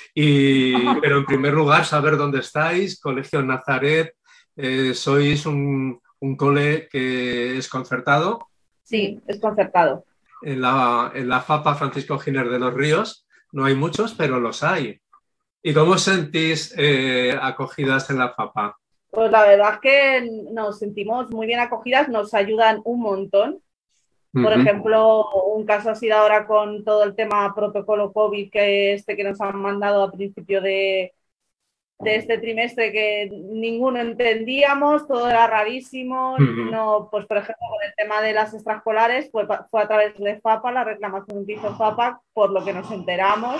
Y, pero en primer lugar, saber dónde estáis, Colegio Nazaret, eh, sois un, un cole que es concertado. Sí, es concertado. En la, en la FAPA Francisco Giner de los Ríos no hay muchos, pero los hay. ¿Y cómo os sentís eh, acogidas en la FAPA? Pues la verdad es que nos sentimos muy bien acogidas, nos ayudan un montón. Por Uh-huh. ejemplo, un caso ha sido ahora con todo el tema protocolo COVID que este que nos han mandado a principio de, de este trimestre, que ninguno entendíamos, todo era rarísimo. Uh-huh. No, pues por ejemplo, con el tema de las extraescolares, pues fue a través de FAPA, la reclamación que hizo FAPA, por lo que nos enteramos.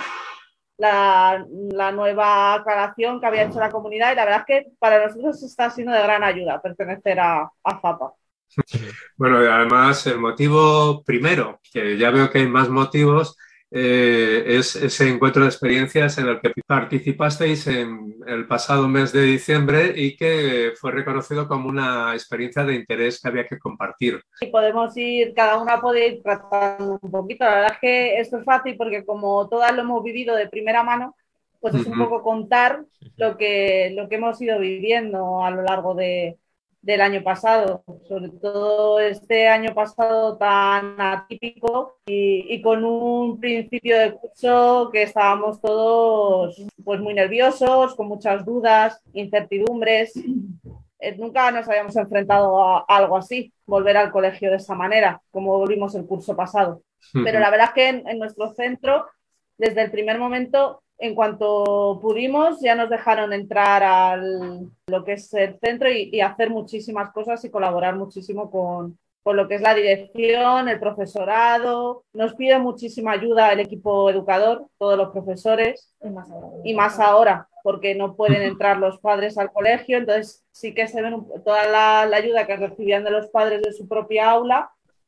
La, la nueva aclaración que había hecho la comunidad y la verdad es que para nosotros está siendo de gran ayuda pertenecer a, a FAPA. Bueno, y además el motivo primero, que ya veo que hay más motivos, eh, es ese encuentro de experiencias en el que participasteis en el pasado mes de diciembre y que fue reconocido como una experiencia de interés que había que compartir. Y podemos ir, cada una puede ir tratando un poquito. La verdad es que esto es fácil porque como todas lo hemos vivido de primera mano, pues es un poco contar lo que, lo que hemos ido viviendo a lo largo de, del año pasado, sobre todo este año pasado tan atípico y, y con un principio de curso que estábamos todos pues muy nerviosos, con muchas dudas, incertidumbres. Nunca nos habíamos enfrentado a algo así, volver al colegio de esa manera, como volvimos el curso pasado. Uh-huh. Pero la verdad es que en, en nuestro centro, desde el primer momento, en cuanto pudimos, ya nos dejaron entrar a lo que es el centro y, y hacer muchísimas cosas y colaborar muchísimo con, con lo que es la dirección, el profesorado. Nos pide muchísima ayuda el equipo educador, todos los profesores, y más ahora, y más ahora porque no pueden entrar los padres al colegio, entonces sí que se ven toda la, la ayuda que recibían de los padres de su propia aula,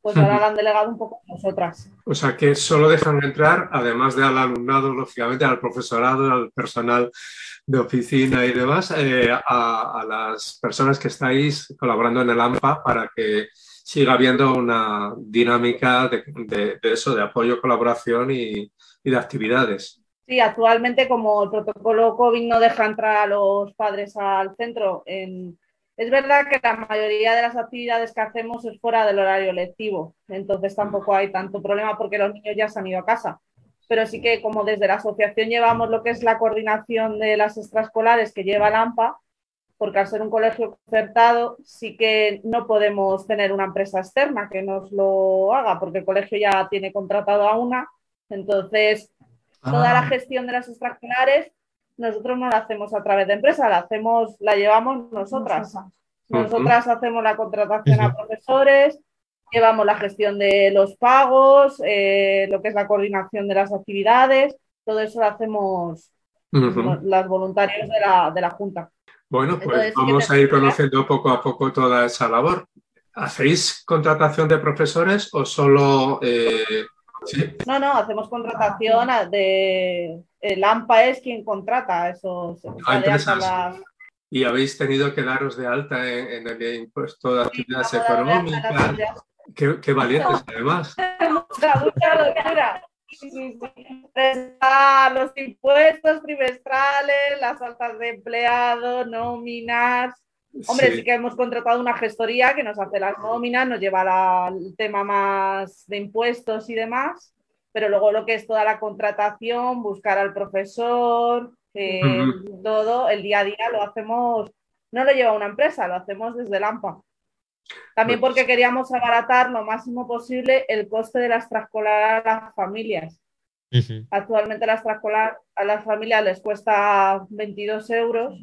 pues ahora la han delegado un poco a nosotras. O sea que solo dejan entrar, además de al alumnado, lógicamente, al profesorado, al personal de oficina y demás, eh, a, a las personas que estáis colaborando en el AMPA para que siga habiendo una dinámica de, de, de eso, de apoyo, colaboración y, y de actividades. Sí, actualmente como el protocolo COVID no deja entrar a los padres al centro, en... es verdad que la mayoría de las actividades que hacemos es fuera del horario lectivo, entonces tampoco hay tanto problema porque los niños ya se han ido a casa. Pero sí que como desde la asociación llevamos lo que es la coordinación de las extraescolares que lleva el AMPA, porque al ser un colegio concertado sí que no podemos tener una empresa externa que nos lo haga, porque el colegio ya tiene contratado a una, entonces toda la gestión de las extraescolares nosotros no la hacemos a través de empresa, la hacemos, la llevamos nosotras. Nosotras hacemos la contratación a profesores, llevamos la gestión de los pagos, eh, lo que es la coordinación de las actividades, todo eso lo hacemos uh-huh. las voluntarios de la, de la Junta. Bueno, pues entonces, vamos a ir conociendo poco a poco toda esa labor. ¿Hacéis contratación de profesores o solo...? Eh, ¿sí? No, no, hacemos contratación de... El AMPA es quien contrata a esos... A empresas. Las... ¿Y habéis tenido que daros de alta en, en el impuesto de actividades sí, económicas? Qué, qué valientes, además. Mucha, mucha locura. Sí, sí, sí. Prestar los impuestos trimestrales, las altas de empleado, nóminas. Hombre, sí. sí que hemos contratado una gestoría que nos hace las nóminas, nos lleva la, el tema más de impuestos y demás, pero luego lo que es toda la contratación, buscar al profesor, eh, uh-huh. todo, el día a día lo hacemos, no lo lleva una empresa, lo hacemos desde el AMPA. También porque queríamos abaratar lo máximo posible el coste de la extraescolar a las familias. Uh-huh. Actualmente la extraescolar a las familias les cuesta veintidós euros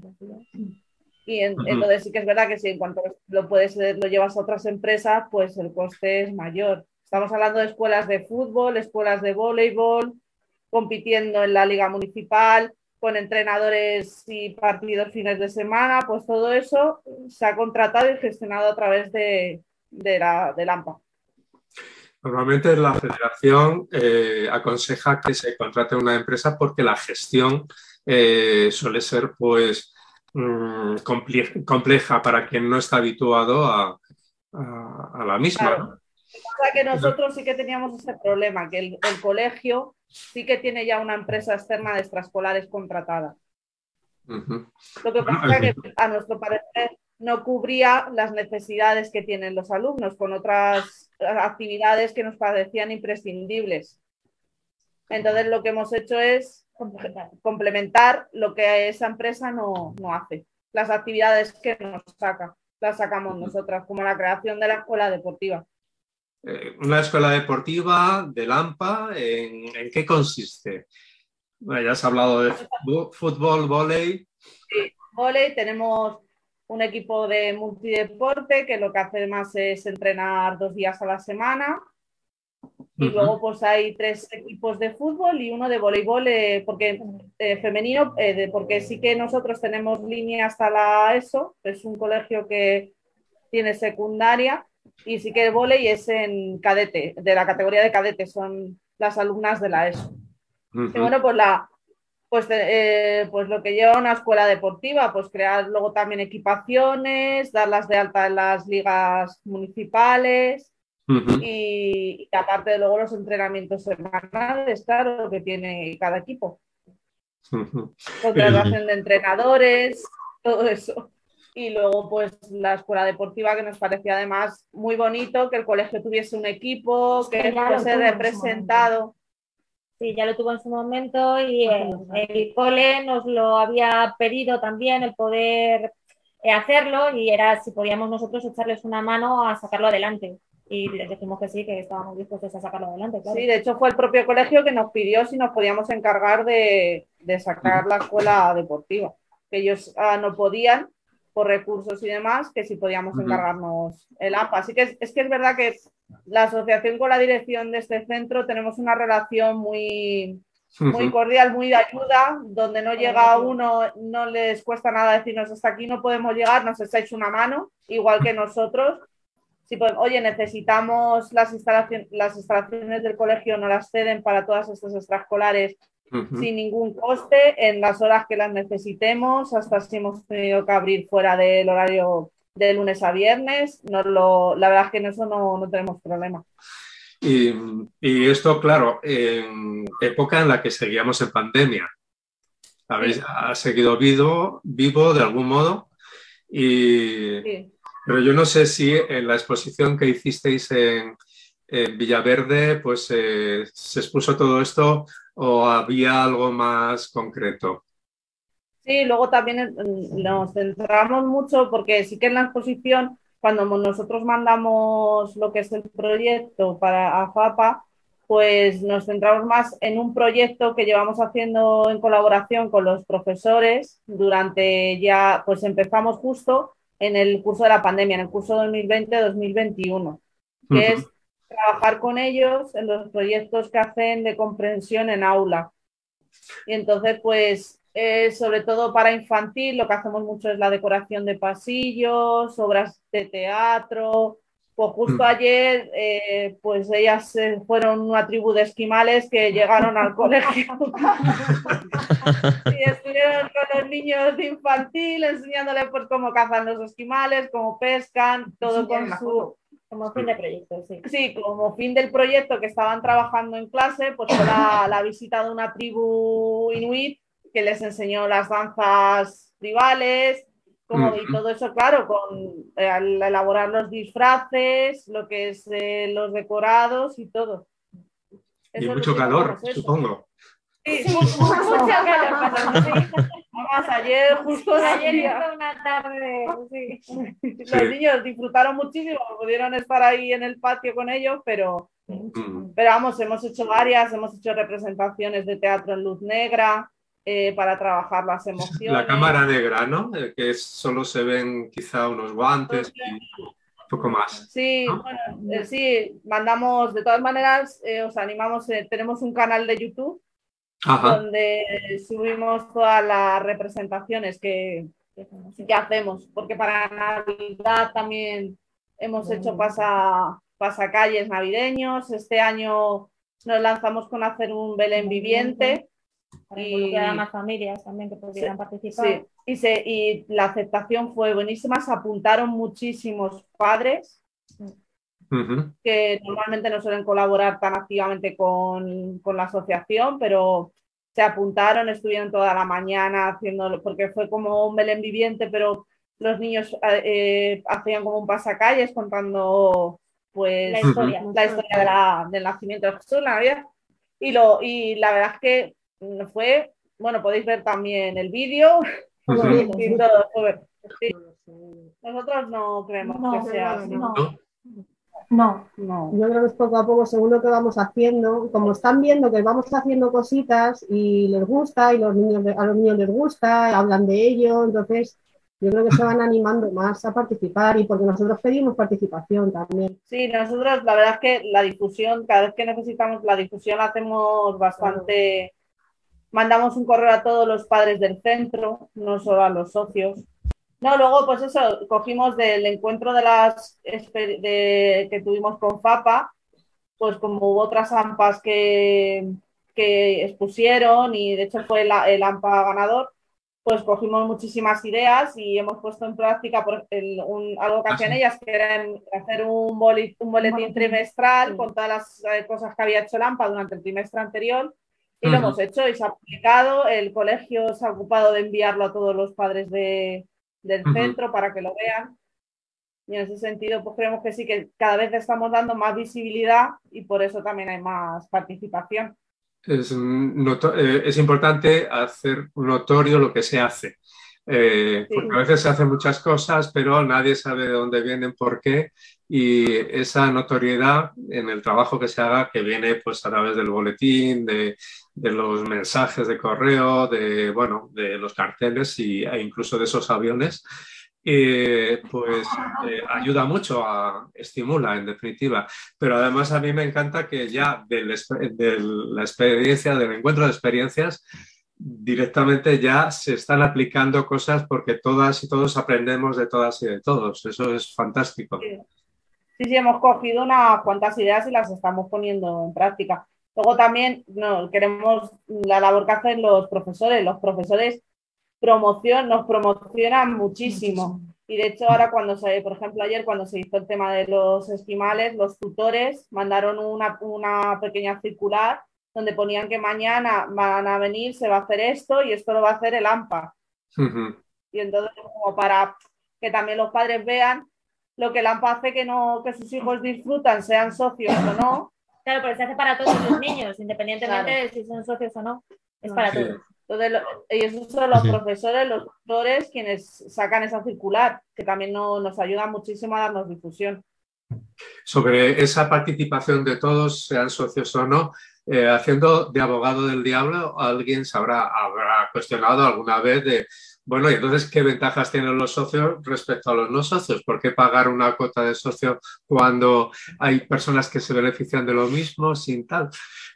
y en, uh-huh. entonces sí que es verdad que si en cuanto lo, puedes, lo llevas a otras empresas, pues el coste es mayor. Estamos hablando de escuelas de fútbol, escuelas de voleibol, compitiendo en la liga municipal, con entrenadores y partidos fines de semana, pues todo eso se ha contratado y gestionado a través de, de la, del AMPA. Normalmente la federación eh, aconseja que se contrate una empresa porque la gestión eh, suele ser pues mmm, compleja para quien no está habituado a, a, a la misma. Claro. ¿no? O sea que nosotros sí que teníamos ese problema, que el, el colegio sí que tiene ya una empresa externa de extraescolares contratada. Uh-huh. Lo que pasa es que a nuestro parecer no cubría las necesidades que tienen los alumnos con otras actividades que nos parecían imprescindibles. Entonces lo que hemos hecho es complementar lo que esa empresa no, no hace. Las actividades que nos saca, las sacamos nosotras, como la creación de la escuela deportiva. Una escuela deportiva del AMPA, ¿en, en qué consiste? Bueno, ya has hablado de fútbol, vóley. Sí, vóley, tenemos un equipo de multideporte que lo que hace más es entrenar dos días a la semana. Y uh-huh. luego pues hay tres equipos de fútbol y uno de voleibol, eh, porque eh, femenino, eh, de, porque sí que nosotros tenemos línea hasta la ESO, es un colegio que tiene secundaria. Y sí que el vóley es en cadete, de la categoría de cadete, son las alumnas de la ESO. Uh-huh. Y bueno, pues, la, pues, eh, pues lo que lleva una escuela deportiva, pues crear luego también equipaciones, darlas de alta en las ligas municipales uh-huh. y, y aparte de luego los entrenamientos semanales, claro, que tiene cada equipo. Uh-huh. Contratación de entrenadores, todo eso. Y luego, pues, la escuela deportiva, que nos parecía además muy bonito, que el colegio tuviese un equipo, que fuese representado. Sí, ya lo tuvo en su momento y el, el cole nos lo había pedido también el poder hacerlo y era si podíamos nosotros echarles una mano a sacarlo adelante. Y les dijimos que sí, que estábamos dispuestos a sacarlo adelante. Claro. Sí, de hecho fue el propio colegio que nos pidió si nos podíamos encargar de, de sacar la escuela deportiva, que ellos ah, no podían por recursos y demás, que si podíamos encargarnos el AMPA. Así que es, es que es verdad que la asociación con la dirección de este centro tenemos una relación muy, muy cordial, muy de ayuda, donde no llega uno, no les cuesta nada decirnos hasta aquí no podemos llegar, nos echáis una mano, igual que nosotros, si pues, oye, necesitamos las instalaciones, las instalaciones del colegio, nos las ceden para todas estas extraescolares uh-huh. sin ningún coste, en las horas que las necesitemos, hasta si hemos tenido que abrir fuera del horario de lunes a viernes, no lo, la verdad es que en eso no, no tenemos problema. Y, y esto, claro, en época en la que seguíamos en pandemia. Habéis sí. ha seguido vivo, vivo de algún modo. Y, sí. Pero yo no sé si en la exposición que hicisteis en, en Villaverde, pues eh, se expuso todo esto o había algo más concreto. Sí, luego también nos centramos mucho porque sí que en la exposición, cuando nosotros mandamos lo que es el proyecto para a FAPA, pues nos centramos más en un proyecto que llevamos haciendo en colaboración con los profesores durante ya, pues empezamos justo en el curso de la pandemia, en el curso dos mil veinte dos mil veintiuno, que uh-huh. es trabajar con ellos en los proyectos que hacen de comprensión en aula. Y entonces, pues, eh, sobre todo para infantil, lo que hacemos mucho es la decoración de pasillos, obras de teatro. Pues justo mm. ayer, eh, pues ellas eh, fueron una tribu de esquimales que llegaron al colegio y estuvieron con los niños de infantil enseñándoles pues cómo cazan los esquimales, cómo pescan, todo sí, con su... Como fin de proyecto, sí. Sí, como fin del proyecto que estaban trabajando en clase, pues fue la, la visita de una tribu inuit que les enseñó las danzas tribales, como, mm. y todo eso, claro, con eh, al elaborar los disfraces, lo que es eh, los decorados y todo. Y eso mucho calor, supongo. Sí, sí, mucho, mucho calor. Sí. Además, ayer justo ayer hizo una tarde, sí. Los sí. niños disfrutaron muchísimo, pudieron estar ahí en el patio con ellos, pero, mm. pero vamos, hemos hecho varias, hemos hecho representaciones de teatro en luz negra eh, para trabajar las emociones. La cámara negra, ¿no? Que solo se ven quizá unos guantes y un poco más. Sí, ¿no? bueno, eh, sí, mandamos, de todas maneras, eh, os animamos, eh, tenemos un canal de YouTube. Ajá. Donde subimos todas las representaciones que, que hacemos, porque para Navidad también hemos hecho pasa, pasacalles navideños. Este año nos lanzamos con hacer un Belén viviente y a más familias también que pudieran sí, participar. Sí. Y, se, y la aceptación fue buenísima, se apuntaron muchísimos padres. Uh-huh. Que normalmente no suelen colaborar tan activamente con, con la asociación, pero se apuntaron, estuvieron toda la mañana haciendo, porque fue como un Belén viviente, pero los niños eh, hacían como un pasacalles contando pues la historia, la historia de la, del nacimiento de Jesús, la Navidad. Y, lo, y la verdad es que fue, bueno, podéis ver también el vídeo uh-huh. y todo. Sí. Nosotros no creemos no, que sea así. No. No, no, yo creo que es poco a poco, según lo que vamos haciendo, como están viendo que vamos haciendo cositas y les gusta, y los niños, a los niños les gusta, hablan de ello, entonces yo creo que se van animando más a participar y porque nosotros pedimos participación también. Sí, nosotros la verdad es que la difusión, cada vez que necesitamos la difusión la hacemos bastante, mandamos un correo a todos los padres del centro, no solo a los socios. No, luego, pues eso, cogimos del encuentro de las de, que tuvimos con FAPA, pues como hubo otras A M P As que, que expusieron y de hecho fue la, el A M P A ganador, pues cogimos muchísimas ideas y hemos puesto en práctica por el, un, algo que hacían ellas, que era hacer un, bolet, un boletín trimestral con todas las eh, cosas que había hecho el A M P A durante el trimestre anterior. Y uh-huh. lo hemos hecho y se ha publicado, el colegio se ha ocupado de enviarlo a todos los padres de... del uh-huh. centro para que lo vean y en ese sentido pues creemos que sí que cada vez estamos dando más visibilidad y por eso también hay más participación. Es, noto- eh, es importante hacer notorio lo que se hace eh, sí. porque a veces se hacen muchas cosas pero nadie sabe de dónde vienen, por qué, y esa notoriedad en el trabajo que se haga, que viene pues a través del boletín, de, de los mensajes de correo, de, bueno, de los carteles y, e incluso de esos aviones, eh, pues eh, ayuda mucho, a, estimula en definitiva. Pero además a mí me encanta que ya de la, de la experiencia, del encuentro de experiencias, directamente ya se están aplicando cosas porque todas y todos aprendemos de todas y de todos. Eso es fantástico. Sí. sí, sí, hemos cogido unas cuantas ideas y las estamos poniendo en práctica. Luego también no, queremos la labor que hacen los profesores. Los profesores promoción, nos promocionan muchísimo. Y de hecho ahora cuando se, por ejemplo ayer cuando se hizo el tema de los esquimales, los tutores mandaron una, una pequeña circular donde ponían que mañana van a venir, se va a hacer esto y esto lo va a hacer el AMPA. Ujú. Y entonces como para que también los padres vean lo que el AMPA hace que, no, que sus hijos disfrutan, sean socios o no. Claro, pero se hace para todos los niños, independientemente Claro. de si son socios o no. Es para Sí. todos. Entonces, lo, y esos son los Ujú. profesores, los tutores, quienes sacan esa circular, que también no, nos ayuda muchísimo a darnos difusión. Sobre esa participación de todos, sean socios o no, eh, haciendo de abogado del diablo, alguien se habrá, habrá cuestionado alguna vez de, bueno, y entonces, ¿qué ventajas tienen los socios respecto a los no socios? ¿Por qué pagar una cuota de socio cuando hay personas que se benefician de lo mismo sin tal,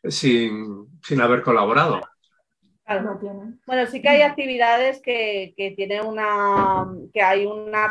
sin, sin haber colaborado? Claro. No tienen. Bueno, sí que hay actividades que, que tienen una, que hay una,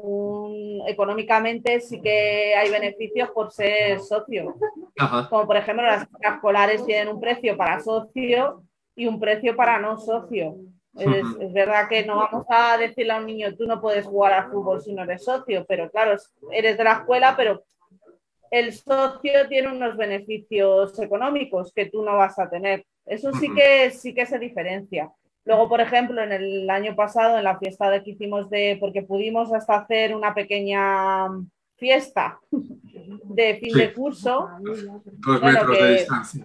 un, económicamente sí que hay beneficios por ser socio. Ajá. Como por ejemplo las escolares tienen un precio para socio y un precio para no socio. Es, Ujú. es verdad que no vamos a decirle a un niño tú no puedes jugar al fútbol si no eres socio, pero claro, eres de la escuela, pero el socio tiene unos beneficios económicos que tú no vas a tener. Eso sí que, sí que se diferencia. Luego, por ejemplo, en el año pasado, en la fiesta de que hicimos de, porque pudimos hasta hacer una pequeña fiesta de fin Sí. de curso, Dos bueno, metros de que distancia.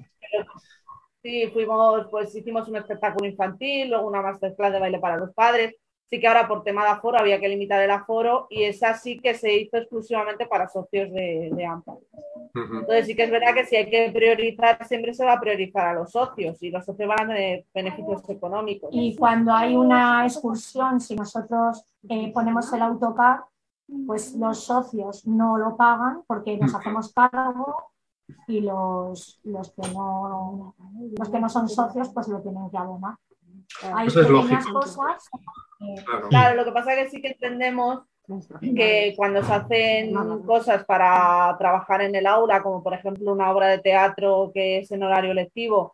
sí, fuimos, pues hicimos un espectáculo infantil, luego una masterclass de baile para los padres. Sí que ahora por tema de aforo había que limitar el aforo y esa sí que se hizo exclusivamente para socios de, de AMPA. Ujú. Entonces sí que es verdad que si hay que priorizar, siempre se va a priorizar a los socios y los socios van a tener beneficios económicos. Y cuando hay una excursión, si nosotros eh, ponemos el autocar, pues los socios no lo pagan porque nos hacemos cargo y los, los, que no, los que no son socios pues lo tienen que abonar. Hay Eso es pequeñas lógico. cosas. Eh, Claro. Claro, lo que pasa es que sí que entendemos que cuando se hacen cosas para trabajar en el aula, como por ejemplo una obra de teatro que es en horario lectivo,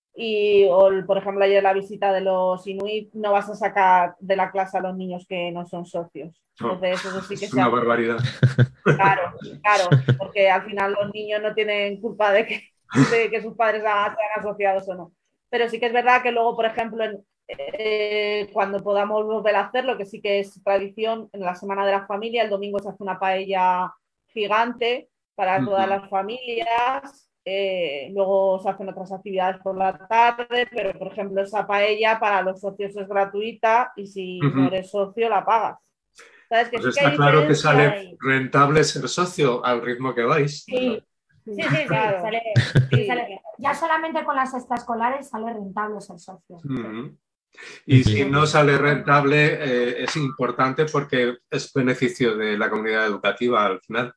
y o, por ejemplo ayer la visita de los inuit, no vas a sacar de la clase a los niños que no son socios. Entonces eso sí que Es se una hace. barbaridad. Claro, claro, porque al final los niños no tienen culpa de que, de que sus padres sean asociados o no. Pero sí que es verdad que luego, por ejemplo, en, eh, cuando podamos volver a hacerlo, que sí que es tradición, en la Semana de la Familia, el domingo se hace una paella gigante para todas las familias, eh, luego se hacen otras actividades por la tarde, pero por ejemplo esa paella para los socios es gratuita y si Ujú. no eres socio la pagas. ¿Sabes? Que Pues sí que está hay claro que diferencia sale ahí. rentable ser socio al ritmo que vais. sí, Sí, sí, sí, Claro. sale, Sí. sí, sale bien. ya solamente con las extraescolares sale rentable ser socio. Ujú. Y si no sale rentable, eh, es importante porque es beneficio de la comunidad educativa al final.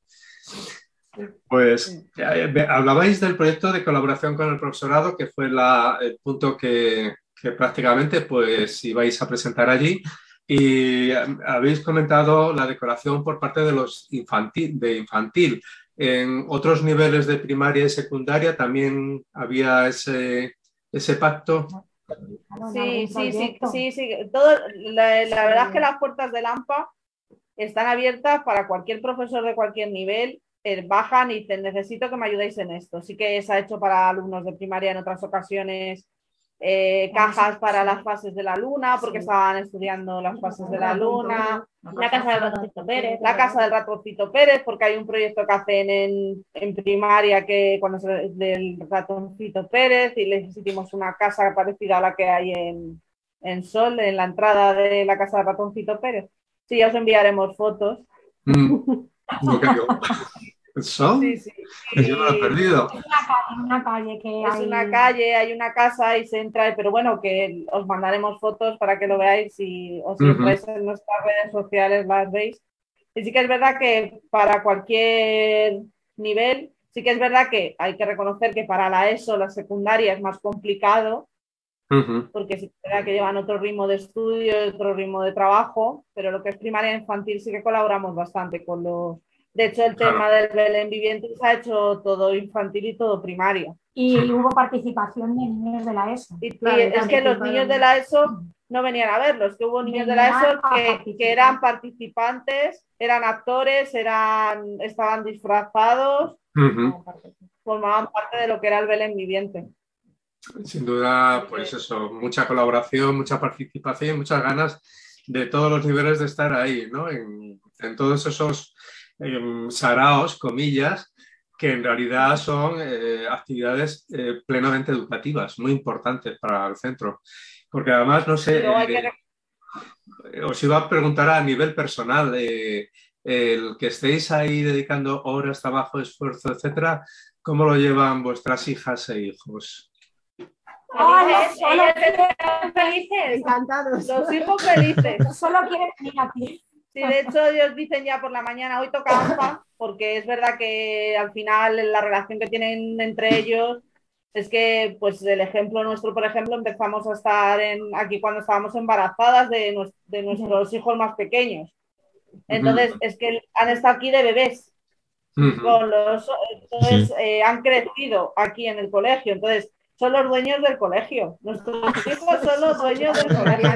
Pues eh, hablabais del proyecto de colaboración con el profesorado, que fue la, el punto que, que prácticamente pues ibais a presentar allí. Y eh, habéis comentado la decoración por parte de los infantil, de infantil. En otros niveles de primaria y secundaria también había ese, ese pacto. Sí, sí, sí, sí, sí. Todo, la, la verdad es que las puertas del AMPA están abiertas para cualquier profesor de cualquier nivel. Eh, bajan y dicen, necesito que me ayudéis en esto. Sí que se ha hecho para alumnos de primaria en otras ocasiones eh, cajas para las fases de la luna, porque estaban estudiando las fases de la luna. La casa del ratoncito Pérez. La casa del ratoncito Pérez, porque hay un proyecto que hacen en, en primaria que cuando se, del ratoncito Pérez y les hicimos una casa parecida a la que hay en, en Sol, en la entrada de la casa del ratoncito Pérez. Sí, ya os enviaremos fotos. Mm, no creo. ¿Son? Sí, sí. Yo me lo he perdido. Es una calle, una calle que Es hay... una calle, hay una casa y se entra, pero bueno, que os mandaremos fotos para que lo veáis y os Ujú. entráis en nuestras redes sociales, las veis. Y sí que es verdad que para cualquier nivel, sí que es verdad que hay que reconocer que para la ESO, la secundaria, es más complicado, Ujú. porque sí que es verdad que llevan otro ritmo de estudio, otro ritmo de trabajo, pero lo que es primaria e infantil sí que colaboramos bastante con los, De hecho, el Claro. tema del Belén viviente se ha hecho todo infantil y todo primario. Y hubo participación de niños de la ESO. Y, y Claro, es que los participaron. niños de la ESO no venían a verlos, que hubo niños de la ESO que, que eran participantes, eran actores, eran, estaban disfrazados, Ujú. formaban parte de lo que era el Belén viviente. Sin duda, pues eso, mucha colaboración, mucha participación y muchas ganas de todos los niveles de estar ahí, ¿no? En, en todos esos eh, saraos, comillas, que en realidad son eh, actividades eh, plenamente educativas, muy importantes para el centro. Porque además, no sé, Y luego hay eh, que os iba a preguntar a nivel personal, eh, el que estéis ahí dedicando horas, trabajo, esfuerzo, etcétera, ¿cómo lo llevan vuestras hijas e hijos? Felices, solo ellos quieren- están felices. Encantados. los hijos felices. Solo quieren venir aquí. Sí, de hecho ellos dicen ya por la mañana, hoy toca ANFA, porque es verdad que al final la relación que tienen entre ellos es que, pues el ejemplo nuestro, por ejemplo, empezamos a estar en, aquí cuando estábamos embarazadas de, nues- de nuestros hijos más pequeños. Entonces, Ujú. es que han estado aquí de bebés. Ujú. Con los, entonces, eh, han crecido aquí en el colegio. Entonces, son los dueños del colegio. Nuestros hijos son los dueños del colegio.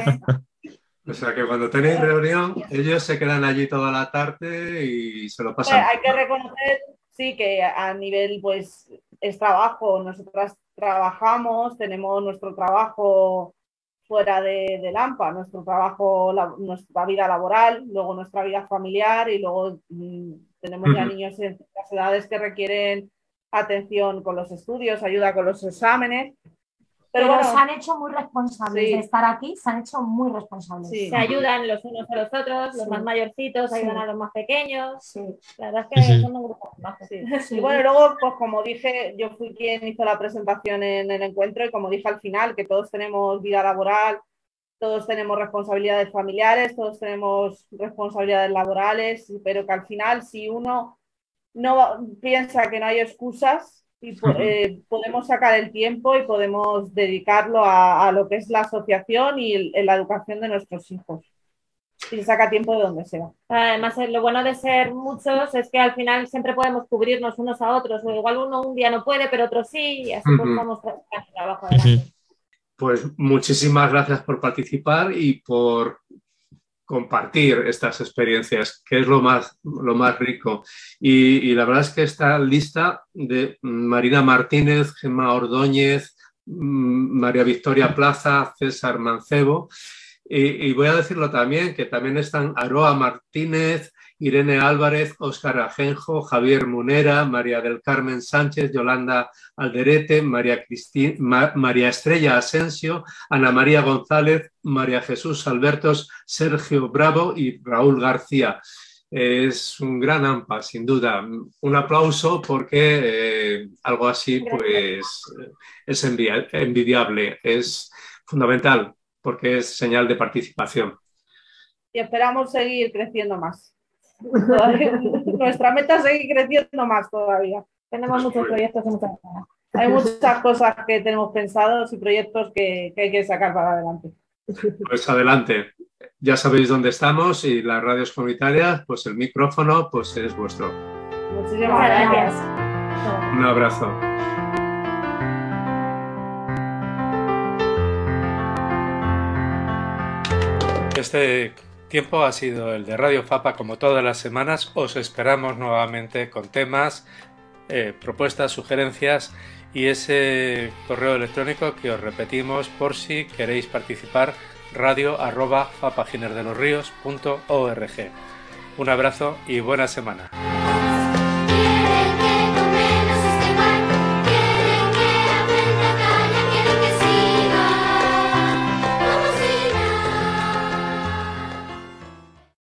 O sea que cuando tenéis reunión, ellos se quedan allí toda la tarde y se lo Pues pasan. hay que reconocer, sí, que a nivel, pues, es trabajo. Nosotras trabajamos, tenemos nuestro trabajo fuera de, de Lampa, nuestro trabajo, la, nuestra vida laboral, luego nuestra vida familiar y luego mmm, tenemos ya Ujú. niños en ciertas edades que requieren atención con los estudios, ayuda con los exámenes. Pero, Pero bueno, se han hecho muy responsables sí. de estar aquí, se han hecho muy responsables. Sí. Se ayudan los unos a los otros, los Sí. más mayorcitos ayudan Sí. a los más pequeños. Sí. La verdad es que Ujú. son un grupo bajo. Sí. Sí. Y bueno, luego, pues como dije, yo fui quien hizo la presentación en el encuentro y como dije al final, que todos tenemos vida laboral, todos tenemos responsabilidades familiares, todos tenemos responsabilidades laborales, pero que al final si uno no piensa que no hay excusas, y po- eh, podemos sacar el tiempo y podemos dedicarlo a, a lo que es la asociación y el- la educación de nuestros hijos. Y se saca tiempo de donde sea. Además, eh, lo bueno de ser muchos es que al final siempre podemos cubrirnos unos a otros. O igual uno un día no puede, pero otro sí, y así pues Ujú. vamos tra- el trabajo adelante. Pues muchísimas gracias por participar y por compartir estas experiencias, que es lo más, lo más rico. Y, y la verdad es que esta lista de Marina Martínez, Gemma Ordóñez, mm, María Victoria Plaza, César Mancebo, y, y voy a decirlo también, que también están Aroa Martínez, Irene Álvarez, Óscar Ajenjo, Javier Munera, María del Carmen Sánchez, Yolanda Alderete, María, Cristi- Ma- María Estrella Asensio, Ana María González, María Jesús Albertos, Sergio Bravo y Raúl García. Es un gran AMPA, sin duda. Un aplauso porque eh, algo así pues, es envi- envidiable, es fundamental porque es señal de participación. Y esperamos seguir creciendo más. Todavía- nuestra meta es seguir creciendo más todavía. Tenemos Pues muchos muy bien. proyectos y muchas ganas. Hay muchas cosas que tenemos pensados y proyectos que, que hay que sacar para adelante. Pues adelante. Ya sabéis dónde estamos y las radios comunitarias, pues el micrófono pues es vuestro. Muchísimas Muchas gracias. gracias. Un abrazo. Este tiempo ha sido el de Radio Fapa, como todas las semanas. Os esperamos nuevamente con temas, eh, propuestas, sugerencias y ese correo electrónico que os repetimos por si queréis participar, radio arroba fapaginerdelosríos punto org. Un abrazo y buena semana.